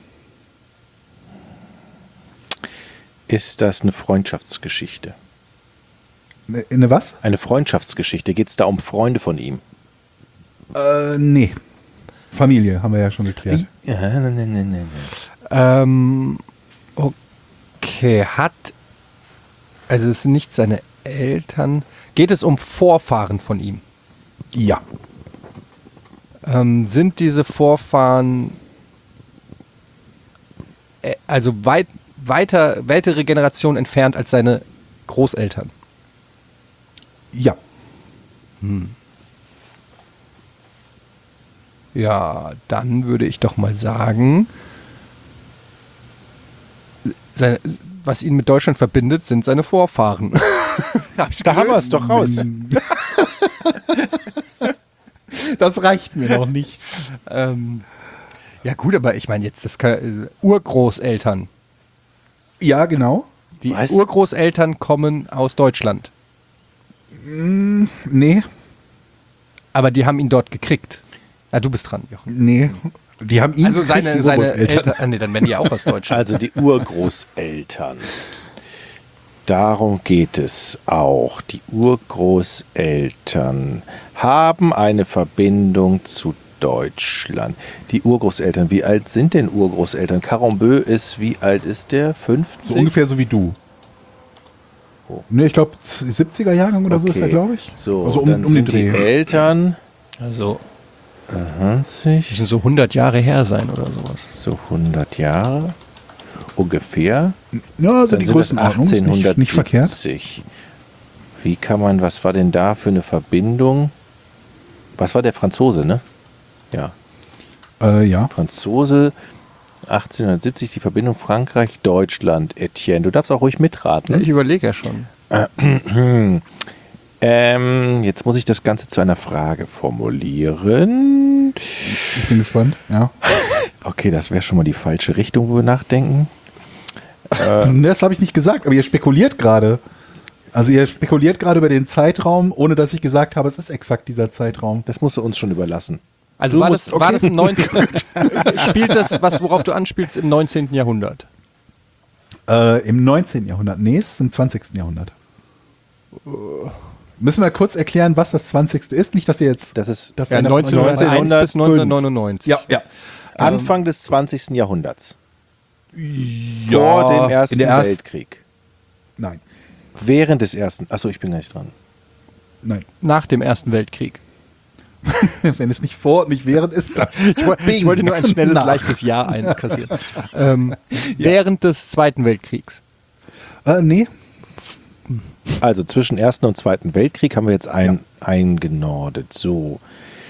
Ist das eine Freundschaftsgeschichte? Eine was? Eine Freundschaftsgeschichte. Geht es da um Freunde von ihm? Nee. Familie, haben wir ja schon geklärt. Okay, also es sind nicht seine Eltern. Geht es um Vorfahren von ihm? Ja. Sind diese Vorfahren also weitere Generationen entfernt als seine Großeltern? Ja. Ja, dann würde ich doch mal sagen, was ihn mit Deutschland verbindet, sind seine Vorfahren. Da haben wir es doch raus. Das reicht mir noch nicht. Ja gut, aber ich meine jetzt Urgroßeltern. Ja, genau. Die Was? Urgroßeltern kommen aus Deutschland. Nee, Aber die haben ihn dort gekriegt. Ah, du bist dran, Jochen. nee. Die haben ihn Also gekriegt, seine die Urgroßeltern. Eltern. Ah, nee, dann werden die auch aus Deutschland. Also die Urgroßeltern. Darum geht es auch. Die Urgroßeltern haben eine Verbindung zu Deutschland. Die Urgroßeltern, wie alt sind denn Urgroßeltern? Carambeu ist, wie alt ist der? 50? So ungefähr so wie du. Oh. Nee, ich glaube 70er Jahrgang oder so ist er, glaube ich. So, also dann den sind die Dreh. Eltern Also 20, müssen so 100 Jahre her sein oder sowas. so 100 Jahre ungefähr. Ja, also Dann die sind das Größenordnung ist nicht verkehrt. 1870. Wie kann man, was war denn da für eine Verbindung? Was war der Franzose, ne? Ja, Ja. Franzose, 1870, die Verbindung Frankreich-Deutschland. Etienne, du darfst auch ruhig mitraten. Ja, ich überlege ja schon. Jetzt muss ich das Ganze zu einer Frage formulieren. Ich bin gespannt. Ja. Okay, das wäre schon mal die falsche Richtung, wo wir nachdenken. Das habe ich nicht gesagt, aber ihr spekuliert gerade. Also ihr spekuliert gerade über den Zeitraum, ohne dass ich gesagt habe, es ist exakt dieser Zeitraum. Das musst du uns schon überlassen. Also Du war musst- das im 19. Spielt das, worauf du anspielst, im 19. Jahrhundert? Im 19. Jahrhundert. Nee, es ist im 20. Jahrhundert. Müssen wir kurz erklären, was das 20. ist? Nicht, dass ihr jetzt... Das ist das Ja, einer- 1901 bis 1999. Ja. Anfang des 20. Jahrhunderts. Ja, Vor dem Ersten in der Erst- Weltkrieg. Nein, Während des Ersten. Achso, ich bin gar nicht dran. nein. Nach dem Ersten Weltkrieg. Wenn es nicht vor und nicht während ist, dann Ich wollte nur ein schnelles, Nach. leichtes Ja einkassieren. Während des Zweiten Weltkriegs. Nee, Also zwischen Ersten und Zweiten Weltkrieg haben wir jetzt eingenordet. So.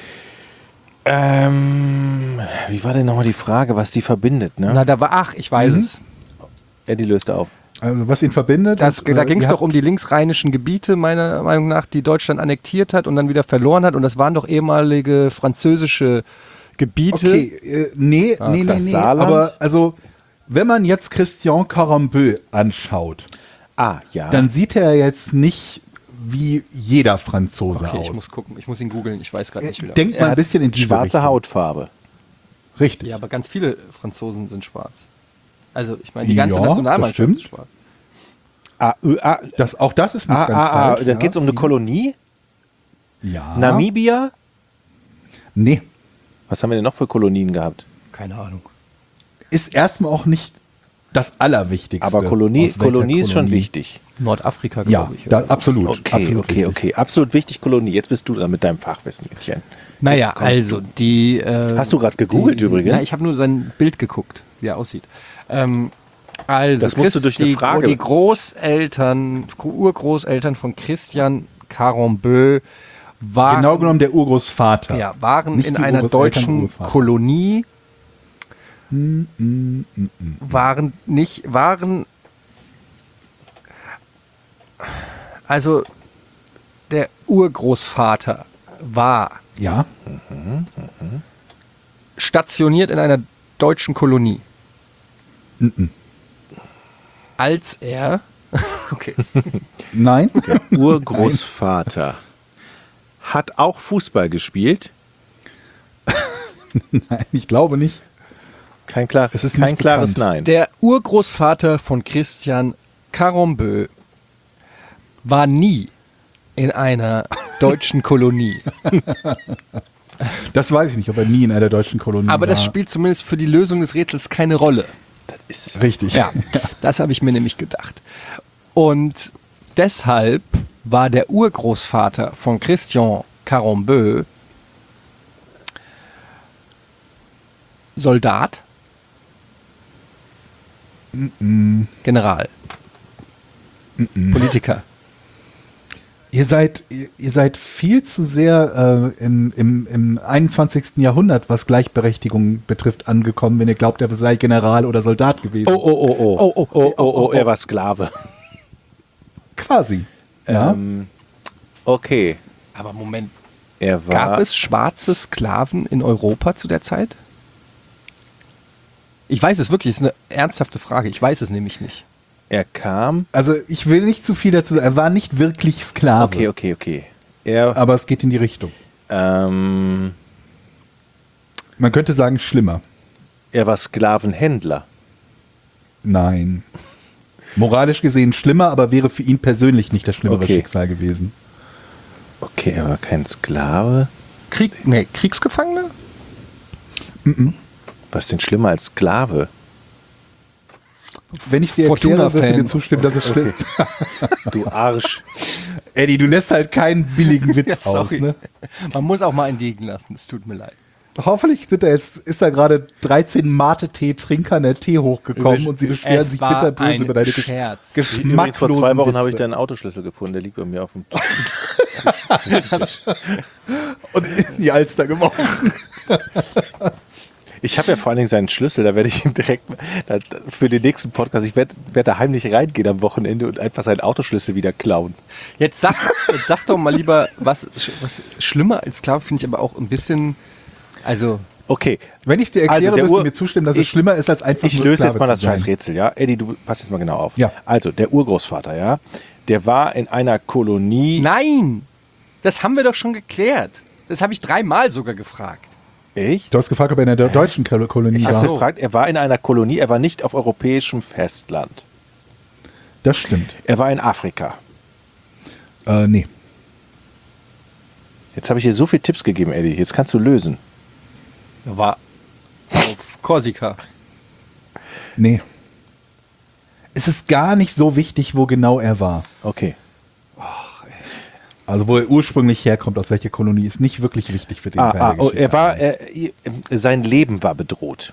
Wie war denn nochmal die Frage, was die verbindet? Ne? Na, da war, ach, ich weiß es. Eddie löste auf. also was ihn verbindet. Da ging es ihr doch um die linksrheinischen Gebiete, meiner Meinung nach, die Deutschland annektiert hat und dann wieder verloren hat. Und das waren doch ehemalige französische Gebiete. Okay, nee, das Saarland? aber also, wenn man jetzt Christian Carambeu anschaut, Ah, ja. dann sieht er jetzt nicht wie jeder Franzose Okay, ich aus. muss gucken, ich muss ihn googeln, ich weiß gerade nicht wieder. Denkt mal ein bisschen in diese schwarze Richtung. Hautfarbe. Richtig. Ja, aber ganz viele Franzosen sind schwarz. Also, ich meine, die ganze Ja, Nationalmannschaft das stimmt. ist schwarz. Auch das ist nicht ganz falsch. Da geht es um eine Kolonie? Ja. Namibia? Nee, Was haben wir denn noch für Kolonien gehabt? Keine Ahnung. ist erstmal auch nicht das Allerwichtigste. Aber Kolonie aus welcher ist schon Kolonie. wichtig. Nordafrika, Ja, glaube ich. da, oder? absolut. Okay, absolut okay, richtig. okay. Absolut wichtig, Kolonie. Jetzt bist du dran mit deinem Fachwissen, Etienne. Naja, Jetzt kommst also du. die... Hast du gerade gegoogelt übrigens? Ja, ich habe nur sein Bild geguckt, wie er aussieht. Also, Das musst du durch eine Frage- die Urgroßeltern von Christian Carambeu waren, Genau genommen der Urgroßvater. ja, waren Nicht in die einer Urgroßeltern, deutschen Urgroßvater. Kolonie, also der Urgroßvater war Ja, stationiert in einer deutschen Kolonie. Als er, okay, nein. Der Urgroßvater hat auch Fußball gespielt. Nein, ich glaube nicht. Es ist kein nicht klares bekannt. Nein. der Urgroßvater von Christian Carambeu war nie in einer deutschen Kolonie. Das weiß ich nicht, ob er nie in einer deutschen Kolonie Aber war. das spielt zumindest für die Lösung des Rätsels keine Rolle. Ist Richtig. Ja, das habe ich mir nämlich gedacht. Und deshalb war der Urgroßvater von Christian Carambeu Soldat, General, Politiker. Ihr seid viel zu sehr im 21. Jahrhundert, was Gleichberechtigung betrifft, angekommen, wenn ihr glaubt, er sei General oder Soldat gewesen. Er war Sklave. Quasi. Ja. Okay. Aber Moment, Er war. gab es schwarze Sklaven in Europa zu der Zeit? Ich weiß es wirklich, es ist eine ernsthafte Frage. Ich weiß es nämlich nicht. Er kam. Also ich will nicht zu viel dazu sagen. Er war nicht wirklich Sklave. Okay. Er. Aber es geht in die Richtung. Ähm, Man könnte sagen, schlimmer. er war Sklavenhändler. Nein. Moralisch gesehen schlimmer, aber wäre für ihn persönlich nicht das schlimmere Okay. Schicksal gewesen. Okay, er war kein Sklave. Kriegsgefangene? Was ist denn schlimmer als Sklave? Wenn ich dir erkläre, wirst du Fortuna-Fan. mir zustimmen, dass es stimmt. Du Arsch. Eddie, du lässt halt keinen billigen Witz Ja, aus. sorry. Ne? Man muss auch mal entgegen lassen, es tut mir leid. Hoffentlich ist da gerade 13 Mate-Tee-Trinker in der Tee hochgekommen und sie beschweren Es sich war bitterböse ein über deine Scherz. Übrigens, vor geschmacklosen 2 Wochen habe ich Witze. deinen Autoschlüssel gefunden. Der liegt bei mir auf dem. Und in die Alster geworfen. Ich habe ja vor allen Dingen seinen Schlüssel, da werde ich ihn direkt für den nächsten Podcast, ich werde da heimlich reingehen am Wochenende und einfach seinen Autoschlüssel wieder klauen. Jetzt sag doch mal lieber, was schlimmer als Sklave finde ich aber auch ein bisschen, also Okay, Wenn ich dir erkläre, Also der wirst du Ur- mir zustimmen, dass es ich- schlimmer ist, als einfach ich nur löse Sklave jetzt mal das zu sein. scheiß Rätsel, ja? Eddie, du passt jetzt mal genau auf. Ja. Also, der Urgroßvater, ja, der war in einer Kolonie. nein, das haben wir doch schon geklärt. Das habe ich 3-mal sogar gefragt. Echt? Du hast gefragt, ob er in der deutschen Kolonie Ich habe war. gefragt, er war in einer Kolonie, er war nicht auf europäischem Festland. Das stimmt. Er war in Afrika. Nee. Jetzt habe ich dir so viele Tipps gegeben, Eddie. Jetzt kannst du lösen. Er war auf Korsika. Nee. Es ist gar nicht so wichtig, wo genau er war. Okay. Also wo er ursprünglich herkommt, aus welcher Kolonie, ist nicht wirklich wichtig für den Teil der Geschichte. Sein Leben war bedroht.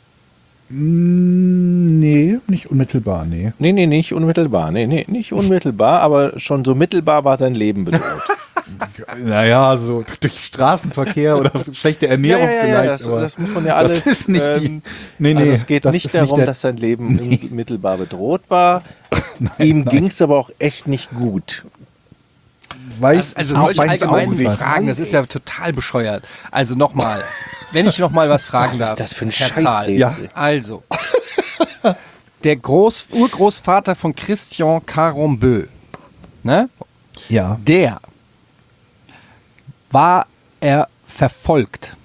Nee, nicht unmittelbar, nee. Nee, nicht unmittelbar. Nee, nicht unmittelbar, aber schon so mittelbar war sein Leben bedroht. Naja, so durch Straßenverkehr oder schlechte Ernährung vielleicht. Das muss man ja alles. Das ist nicht die. Nee, also es geht das nicht ist darum, der- dass sein Leben mittelbar bedroht war. Ihm ging es aber auch echt nicht gut. Weiß, Also auch solche weiß ich auch allgemeinen nicht. Fragen, das ist ja total bescheuert. Also nochmal, wenn ich nochmal was fragen Was darf. ist das für ein Herr Scheißrätsel? Zahl. Ja. Also, der Urgroßvater von Christian Carombeu, ne? Ja. War er verfolgt?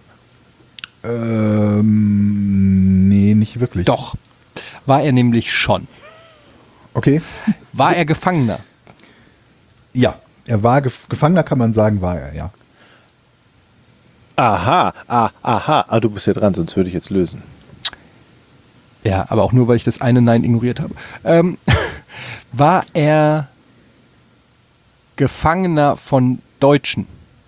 Nee, nicht wirklich. Doch, war er nämlich schon. Okay. War er Gefangener? Ja, er war Gefangener, kann man sagen, war er, ja. Aha. Ah, du bist ja dran, sonst würde ich jetzt lösen. Ja, aber auch nur, weil ich das eine Nein ignoriert habe. War er Gefangener von Deutschen?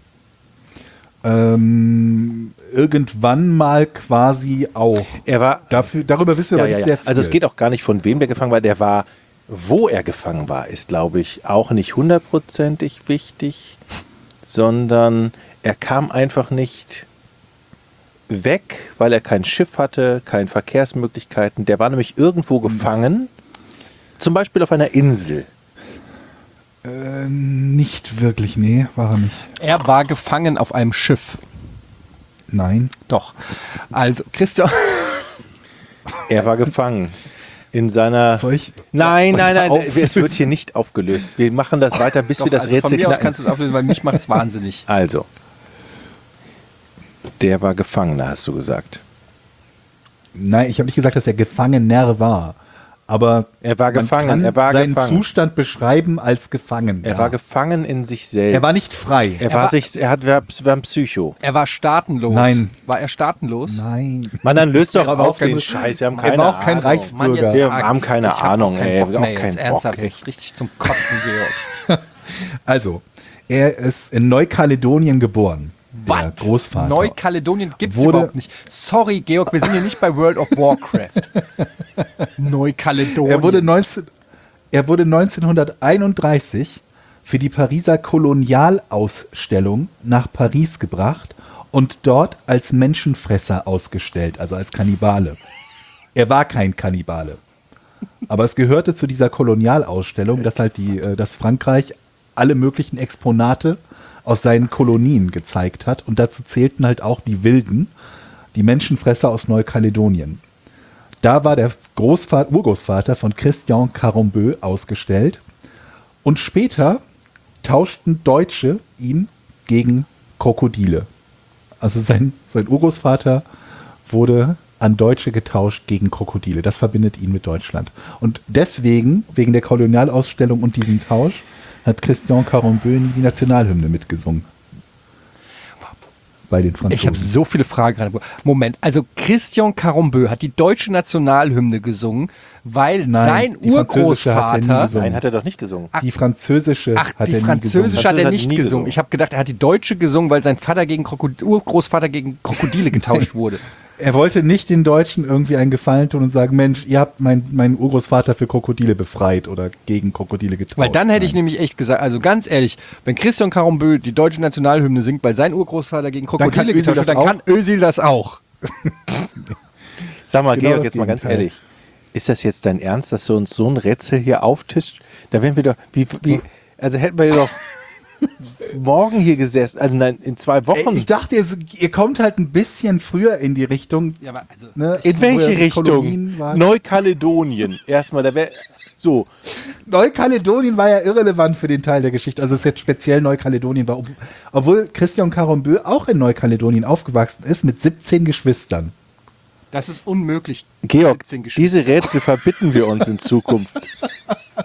Irgendwann mal quasi auch. Er war. Darüber wissen wir aber nicht sehr viel. Also es geht auch gar nicht von wem der gefangen war. Wo er gefangen war, ist, glaube ich, auch nicht hundertprozentig wichtig, sondern er kam einfach nicht weg, weil er kein Schiff hatte, keine Verkehrsmöglichkeiten. Der war nämlich irgendwo gefangen, zum Beispiel auf einer Insel. Nicht wirklich, nee, war er nicht. Er war gefangen auf einem Schiff. Nein. Doch. Also, Christian. Er war gefangen in seiner... Soll ich? Nein, auflösen? es wird hier nicht aufgelöst. Wir machen das weiter, bis Doch, wir das also von Rätsel mir aus knacken. kannst du es auflösen, weil mich macht es wahnsinnig. Also, der war Gefangener, hast du gesagt. Nein, ich habe nicht gesagt, dass er Gefangener war. Aber Er war gefangen, man kann er war seinen gefangen. Zustand beschreiben als gefangen. Er war gefangen in sich selbst. Er war nicht frei. Er war war ein Psycho. Er war staatenlos. Nein. War er staatenlos? Nein. Mann, dann löst doch Er war auf auch kein- den Scheiß. Wir haben er keine war auch kein Ahnung. Reichsbürger. Mann, jetzt Wir sag. haben keine Ich hab Ahnung, auch keinen ey. Bock Wir haben mehr auch keinen jetzt. Bock, Ernsthaft, ey. ich richtig zum Kotzen, Georg. Also, er ist in Neukaledonien geboren. Der Großvater. Neukaledonien gibt es Wurde- überhaupt nicht. Sorry, Georg, wir sind hier nicht bei World of Warcraft. Neukaledonien. Er wurde 1931 für die Pariser Kolonialausstellung nach Paris gebracht und dort als Menschenfresser ausgestellt, also als Kannibale. Er war kein Kannibale. Aber es gehörte zu dieser Kolonialausstellung, dass halt dass Frankreich alle möglichen Exponate aus seinen Kolonien gezeigt hat. Und dazu zählten halt auch die Wilden, die Menschenfresser aus Neukaledonien. Da war der Urgroßvater von Christian Carombeu ausgestellt. Und später tauschten Deutsche ihn gegen Krokodile. Also sein Urgroßvater wurde an Deutsche getauscht gegen Krokodile. Das verbindet ihn mit Deutschland. Und deswegen, wegen der Kolonialausstellung und diesem Tausch, hat Christian Carombeu nie die Nationalhymne mitgesungen. Bei den Franzosen. Ich habe so viele Fragen gerade. Moment, also Christian Carombeu hat die deutsche Nationalhymne gesungen, weil Nein, sein die französische hat er nie Urgroßvater... gesungen. Nein, hat er doch nicht gesungen. Die französische Ach, hat die er nie französische gesungen. hat er Französisch nicht hat nie gesungen. gesungen. Ich habe gedacht, er hat die deutsche gesungen, weil sein Vater gegen Urgroßvater gegen Krokodile getauscht wurde. Er wollte nicht den Deutschen irgendwie einen Gefallen tun und sagen, Mensch, ihr habt meinen Urgroßvater für Krokodile befreit oder gegen Krokodile getauscht. Weil dann hätte ich Nein. nämlich echt gesagt, also ganz ehrlich, wenn Christian Carombeu die deutsche Nationalhymne singt, weil sein Urgroßvater gegen kann Krokodile Özil getauscht das hat, dann kann Özil das auch. Sag mal, Genau Georg, das jetzt mal ganz Gegenteil. ehrlich. Ist das jetzt dein Ernst, dass du uns so ein Rätsel hier auftischt? Da wären wir doch, also hätten wir doch morgen hier gesessen, also nein, in 2 Wochen. Ich dachte, ihr kommt halt ein bisschen früher in die Richtung. Ja, aber also, Ne, in wo welche ja die Kolonien Richtung? waren. Neukaledonien. Erstmal, da wäre so. Neukaledonien war ja irrelevant für den Teil der Geschichte. Also es jetzt speziell Neukaledonien war. Obwohl Christian Carombeu auch in Neukaledonien aufgewachsen ist mit 17 Geschwistern. das ist unmöglich. Georg, 17 Geschwister. diese Rätsel verbitten wir uns in Zukunft.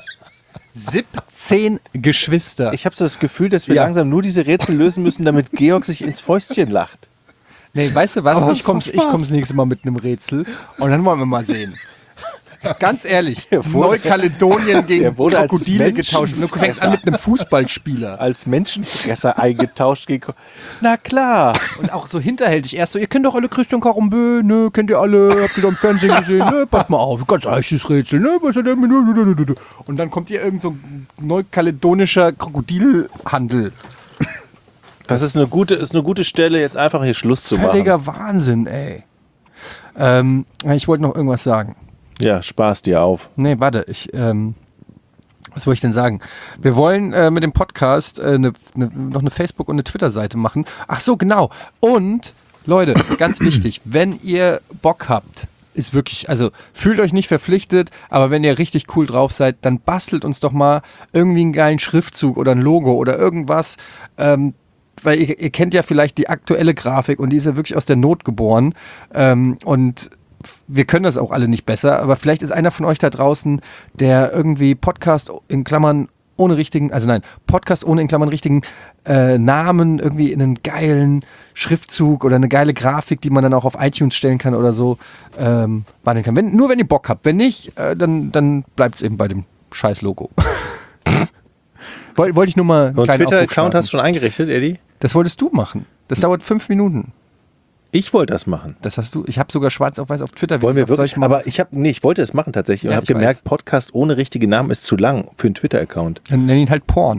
17 Geschwister. Ich habe so das Gefühl, dass wir Ja. langsam nur diese Rätsel lösen müssen, damit Georg sich ins Fäustchen lacht. Nee, weißt du was? Aber Ich komme es macht Spaß. das nächste Mal mit einem Rätsel und dann wollen wir mal sehen. Ganz ehrlich, Der wurde- Neukaledonien gegen der wurde als Krokodile getauscht. Und du fängst an mit einem Fußballspieler. Als Menschenfresser eingetauscht gegen... Na klar. Und auch so hinterhältig. Erst so, ihr kennt doch alle Christian Karambö, ne? Kennt ihr alle? Habt ihr doch im Fernsehen gesehen? Ne? Passt mal auf, ganz echtes Rätsel, ne? Was hat der mit... Und dann kommt hier irgend so ein neukaledonischer Krokodilhandel. Das ist eine gute Stelle, jetzt einfach hier Schluss zu machen. Völliger Wahnsinn, ey. Ich wollte noch irgendwas sagen. Ja, Spaß dir auf. Nee, warte, was wollte ich denn sagen? Wir wollen mit dem Podcast noch eine Facebook- und eine Twitter-Seite machen. Ach so, genau. Und, Leute, ganz wichtig, wenn ihr Bock habt, ist wirklich, also fühlt euch nicht verpflichtet, aber wenn ihr richtig cool drauf seid, dann bastelt uns doch mal irgendwie einen geilen Schriftzug oder ein Logo oder irgendwas, weil ihr kennt ja vielleicht die aktuelle Grafik und die ist ja wirklich aus der Not geboren und wir können das auch alle nicht besser, aber vielleicht ist einer von euch da draußen, der irgendwie Podcast in Klammern ohne richtigen, also nein, Podcast ohne in Klammern richtigen Namen irgendwie in einen geilen Schriftzug oder eine geile Grafik, die man dann auch auf iTunes stellen kann oder so, wandeln kann. Nur wenn ihr Bock habt. Wenn nicht, dann bleibt es eben bei dem scheiß Logo. Wollte ich nur mal einen Und kleinen Aufruf Twitter-Account starten. hast du schon eingerichtet, Eddie? Das wolltest du machen. Das dauert 5 Minuten. Ich wollte das machen. Das hast du. Ich habe sogar schwarz auf weiß auf Twitter. Wollen wir gesagt, soll wirklich? ich mal- Aber ich wollte es machen tatsächlich und Ja, habe ich gemerkt, weiß. Podcast ohne richtige Namen ist zu lang für einen Twitter-Account. Dann nenn ihn halt Porn.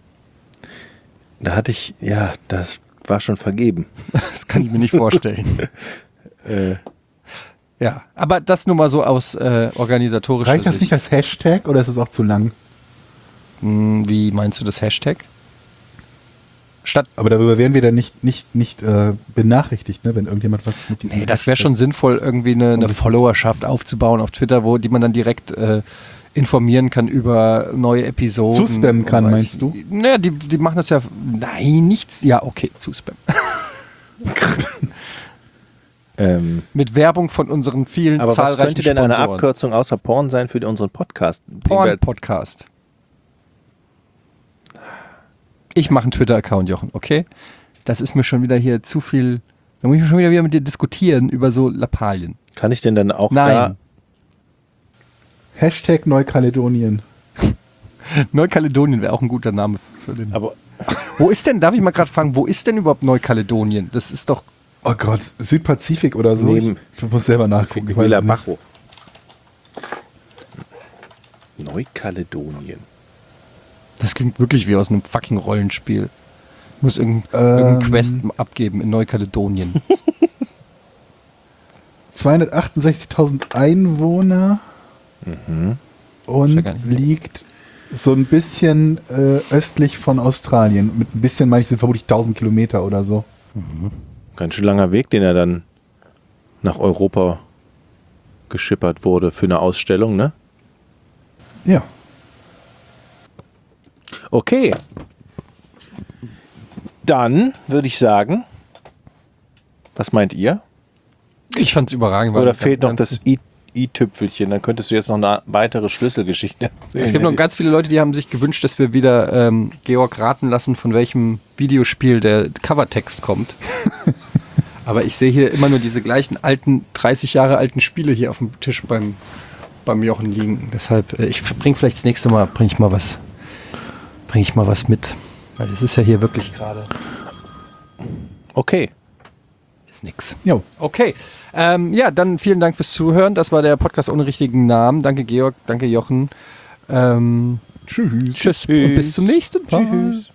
Da hatte ich, ja, das war schon vergeben. Das kann ich mir nicht vorstellen. Ja, aber das nur mal so aus organisatorischer Reicht das Sicht. nicht als Hashtag oder ist es auch zu lang? Wie meinst du das Hashtag? Statt. Aber darüber werden wir dann nicht benachrichtigt, ne, wenn irgendjemand was mit diesem Nee, das wäre Hashtag- schon sinnvoll, irgendwie eine Followerschaft aufzubauen auf Twitter, die man dann direkt informieren kann über neue Episoden. Zuspammen kann, Und weiß meinst ich- du? Naja, die machen das ja. Nein, nichts. Ja, okay, zuspammen. Mit Werbung von unseren vielen Aber was zahlreichen könnte denn eine Sponsoren. Abkürzung außer Porn sein für unseren Podcast? Porn-Podcast. Ich mache einen Twitter-Account, Jochen, okay? Das ist mir schon wieder hier zu viel. Da muss ich schon wieder mit dir diskutieren über so Lappalien. Kann ich denn dann auch Nein. Hashtag Neukaledonien. Neukaledonien wäre auch ein guter Name für den. da, aber Wo ist denn, darf ich mal gerade fragen, wo ist denn überhaupt Neukaledonien? Das ist doch. Oh Gott, Südpazifik oder so? Neben- Ich muss selber nachgucken. Ich weiß Villa es nicht. Bajo. Neukaledonien. Das klingt wirklich wie aus einem fucking Rollenspiel. Ich muss irgendein Quest abgeben in Neukaledonien. 268.000 Einwohner und Ist ja gar nicht- liegt so ein bisschen östlich von Australien. Mit ein bisschen meine ich sind vermutlich 1000 Kilometer oder so. Ganz schön langer Weg, den er dann nach Europa geschippert wurde für eine Ausstellung, ne? Ja. Okay. Dann würde ich sagen, was meint ihr? Ich fand's überragend. weil Oder ganz- fehlt noch ganz- das i-Tüpfelchen? Dann könntest du jetzt noch eine weitere Schlüsselgeschichte erzählen. Es gibt noch ganz viele Leute, die haben sich gewünscht, dass wir wieder Georg raten lassen, von welchem Videospiel der Covertext kommt. Aber ich sehe hier immer nur diese gleichen alten, 30 Jahre alten Spiele hier auf dem Tisch beim Jochen liegen. Deshalb, ich bringe vielleicht das nächste Mal, bringe ich mal was mit. Weil es ist ja hier wirklich gerade, Okay. ist nix. Jo. Okay, ja, dann vielen Dank fürs Zuhören. Das war der Podcast ohne richtigen Namen. Danke Georg, danke Jochen. Tschüss und bis zum nächsten Mal. Tschüss.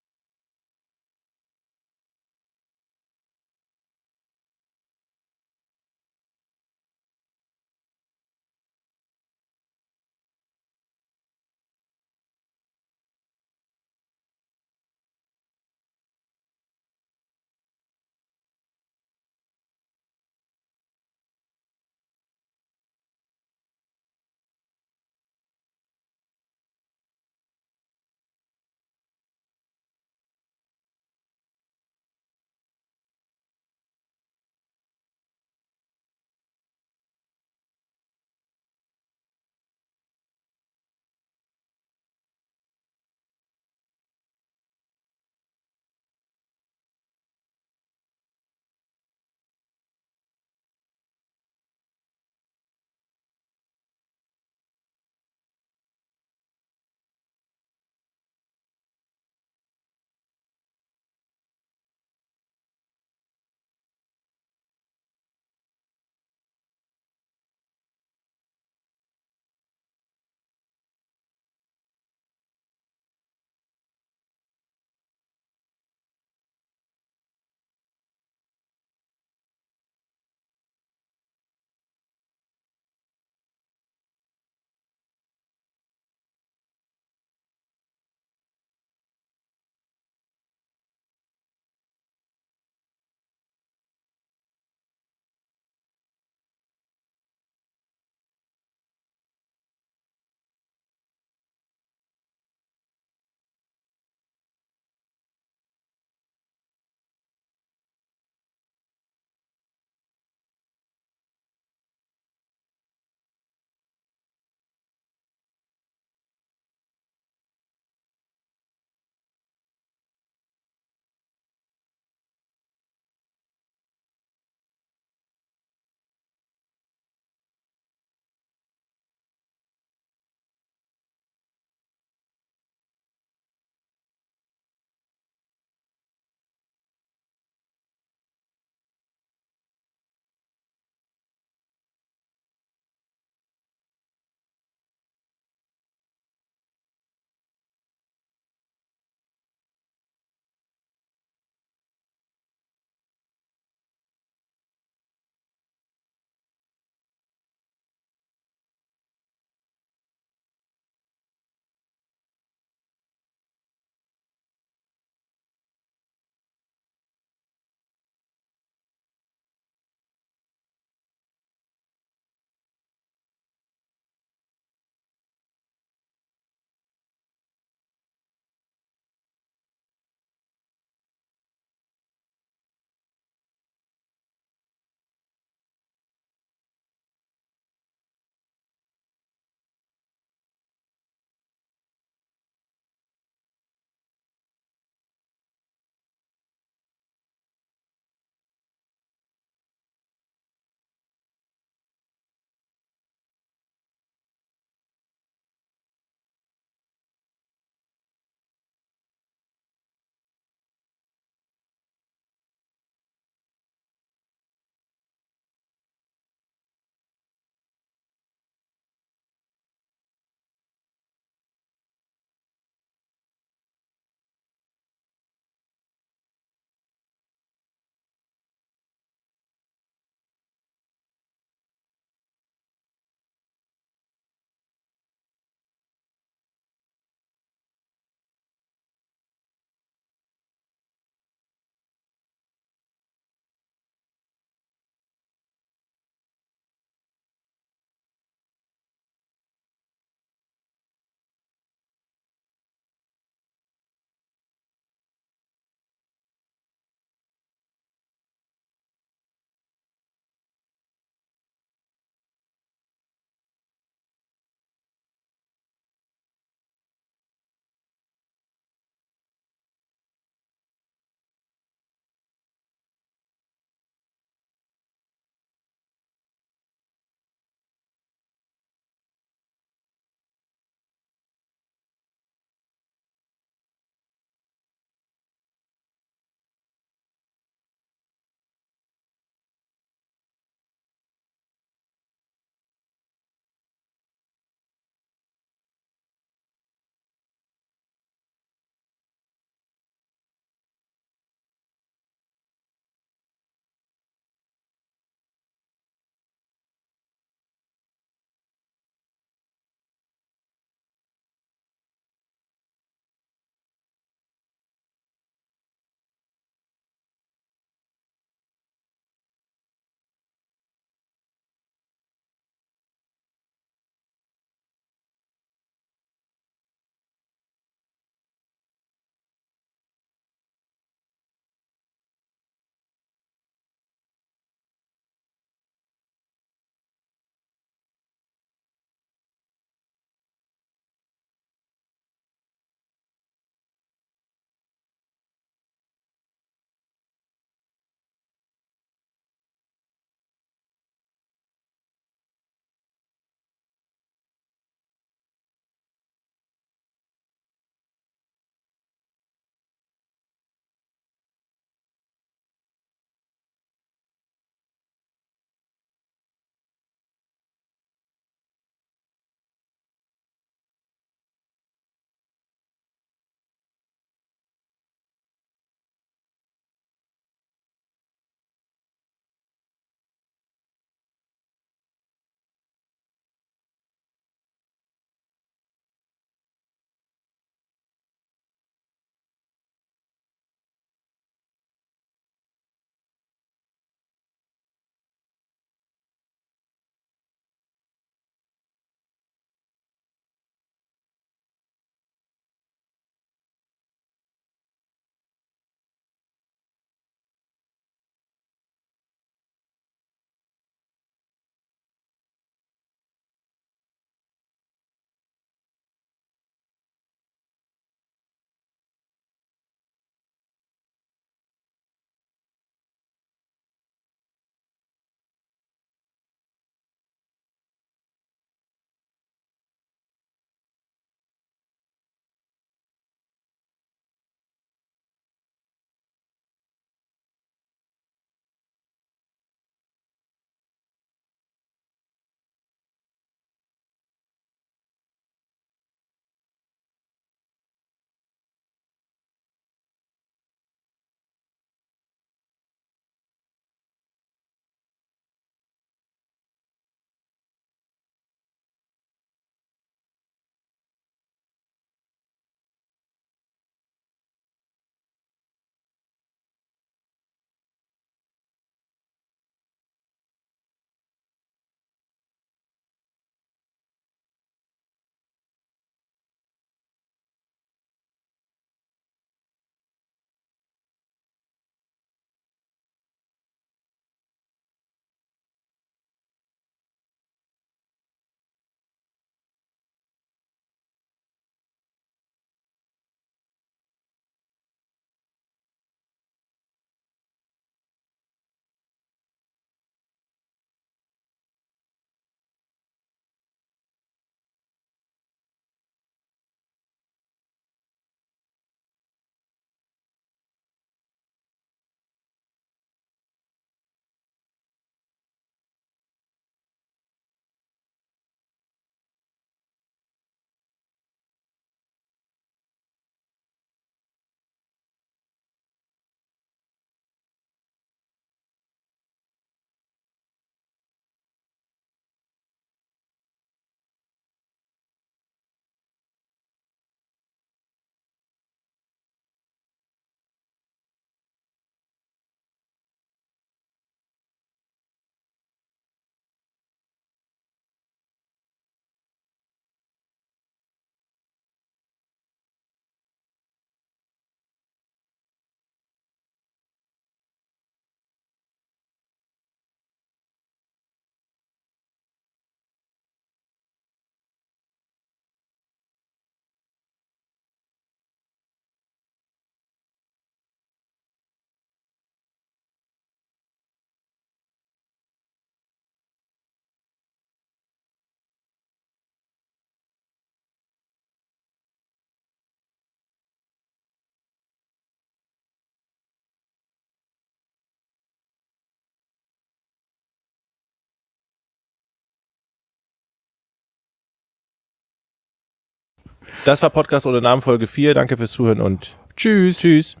Das war Podcast ohne Namen Folge 4. Danke fürs Zuhören und Tschüss. Tschüss.